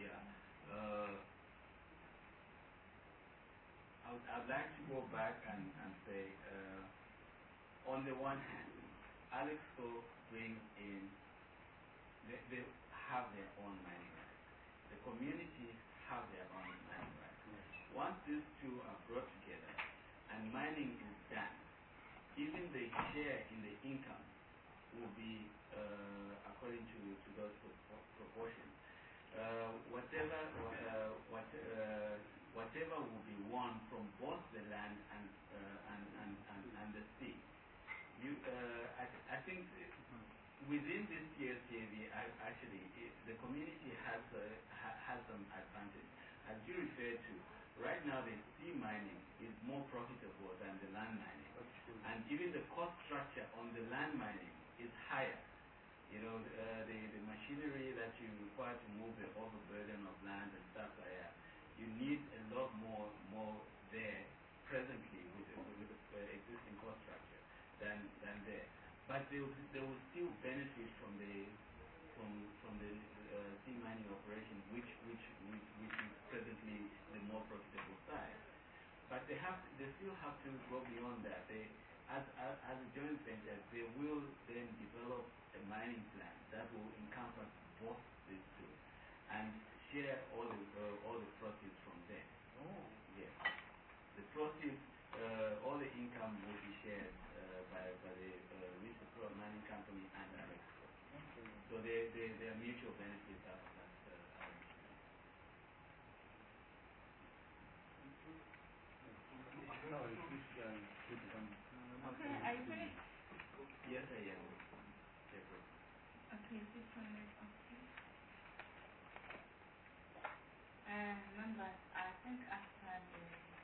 S1: I'd like to go back and say, on the one hand, Alexco brings in, they have their own mining rights. The community have their own mining rights. Once these two are brought together and mining is done, even the share in the income will be according to those proportions. Whatever will be won from both the land and the sea. I think within this PSJV, actually, the community has some advantage. As you referred to, right now the sea mining is more profitable than the land mining, and even the cost structure on the land mining is higher. You know, the machinery that you require to move the overburden of land and stuff like that, you need a lot more there presently with the existing cost structure than there. But they will still benefit from the sea mining operation, which is presently the more profitable side. But they still have to go beyond that. As a joint venture, they will then develop a mining plan that will encompass both these two and share all the proceeds from there.
S4: Oh.
S1: Yes. The proceeds, all the income will be shared by the Reciprocal Mining Company and Alexco.
S4: Okay.
S1: So they are mutual benefits out of that arrangement.
S4: No, it's this guy.
S2: Okay, are you finished?
S1: Yes, I am. Separate.
S2: Okay, this one is okay. Members, I think after the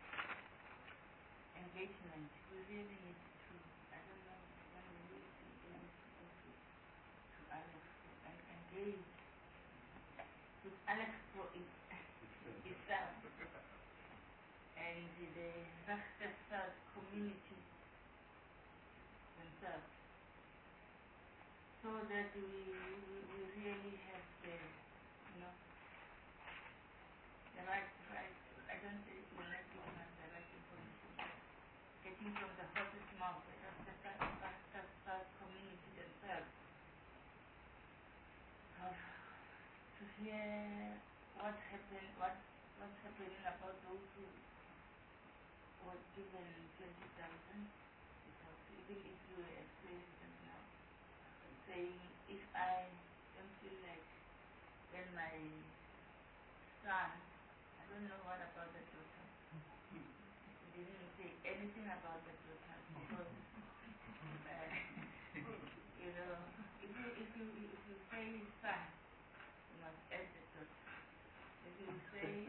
S2: engagement, we really need to, I don't know when we will be able to go to Alexco and engage with Alexco itself and the Rastafari community themselves, so that we really have the, the right, I don't say the right information, the right information, getting from the horse's mouth, the Rastafari community themselves, to hear what's happening about those who were given 20,000, because even if you were a president now, saying, if I don't feel like when my son, I don't know what about the daughter, he didn't say anything about the daughter, because, if you say son, you must add the daughter. If you say,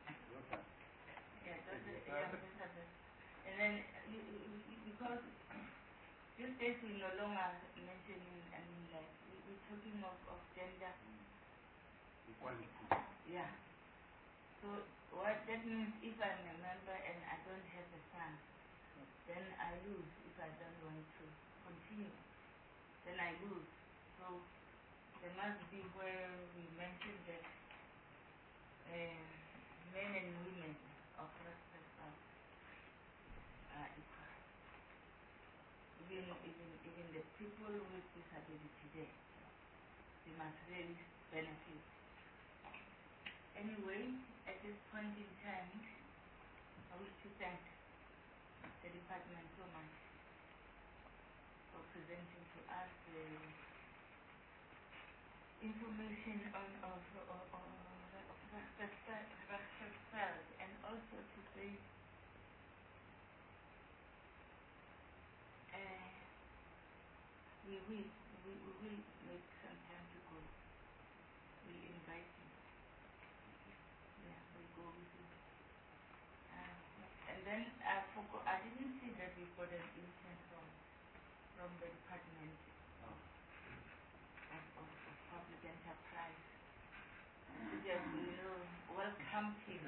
S2: and then, because these days we no longer mentioning, we're talking of gender
S4: Equality.
S2: Yeah. So what that means, if I'm a member and I don't have a son, then I lose. If I don't want to continue, then I lose. So there must be where we mention that men and women of Rastafari are equal. Even in the people with disability there. They must really benefit. Anyway, at this point in time, I wish to thank the department so much for presenting to us the information on Rexfeld, and also to say we will make some time to go. We invite you. Yeah, we go with you. And then I forgot, I didn't see that we got an intern from the Department of Public Enterprise. Just, welcome him.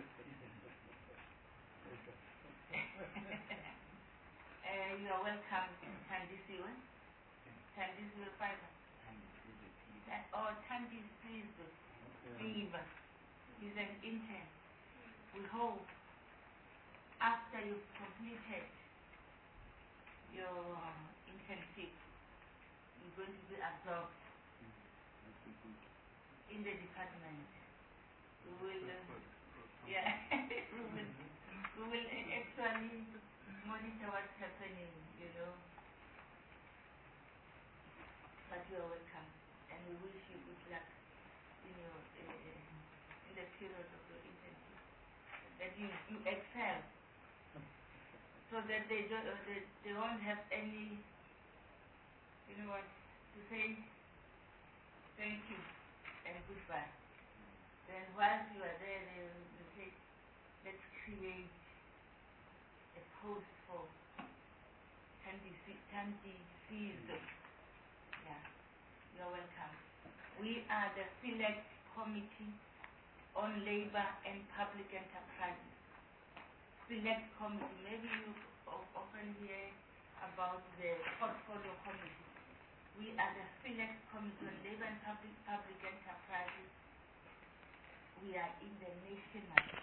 S2: You are welcome, Tandisiwe. Tandisiwe Fiber. Tandisiwe Fiber. He's an intern. We hope after you've completed your internship, you're going to be absorbed in the department. We will, we will actually monitor what's happening, But you are welcome, and we wish you good luck in your in the period of your internship. That you excel, so that they won't have any, to say thank you and goodbye. Then whilst you are there, they will say, let's create a post for Tandy Fees. Yeah, you're welcome. We are the Select Committee on Labor and Public Enterprises. Select Committee. Maybe you often hear about the Portfolio Committee. We are the Select Committee on Labor and Public Enterprises. We are in the national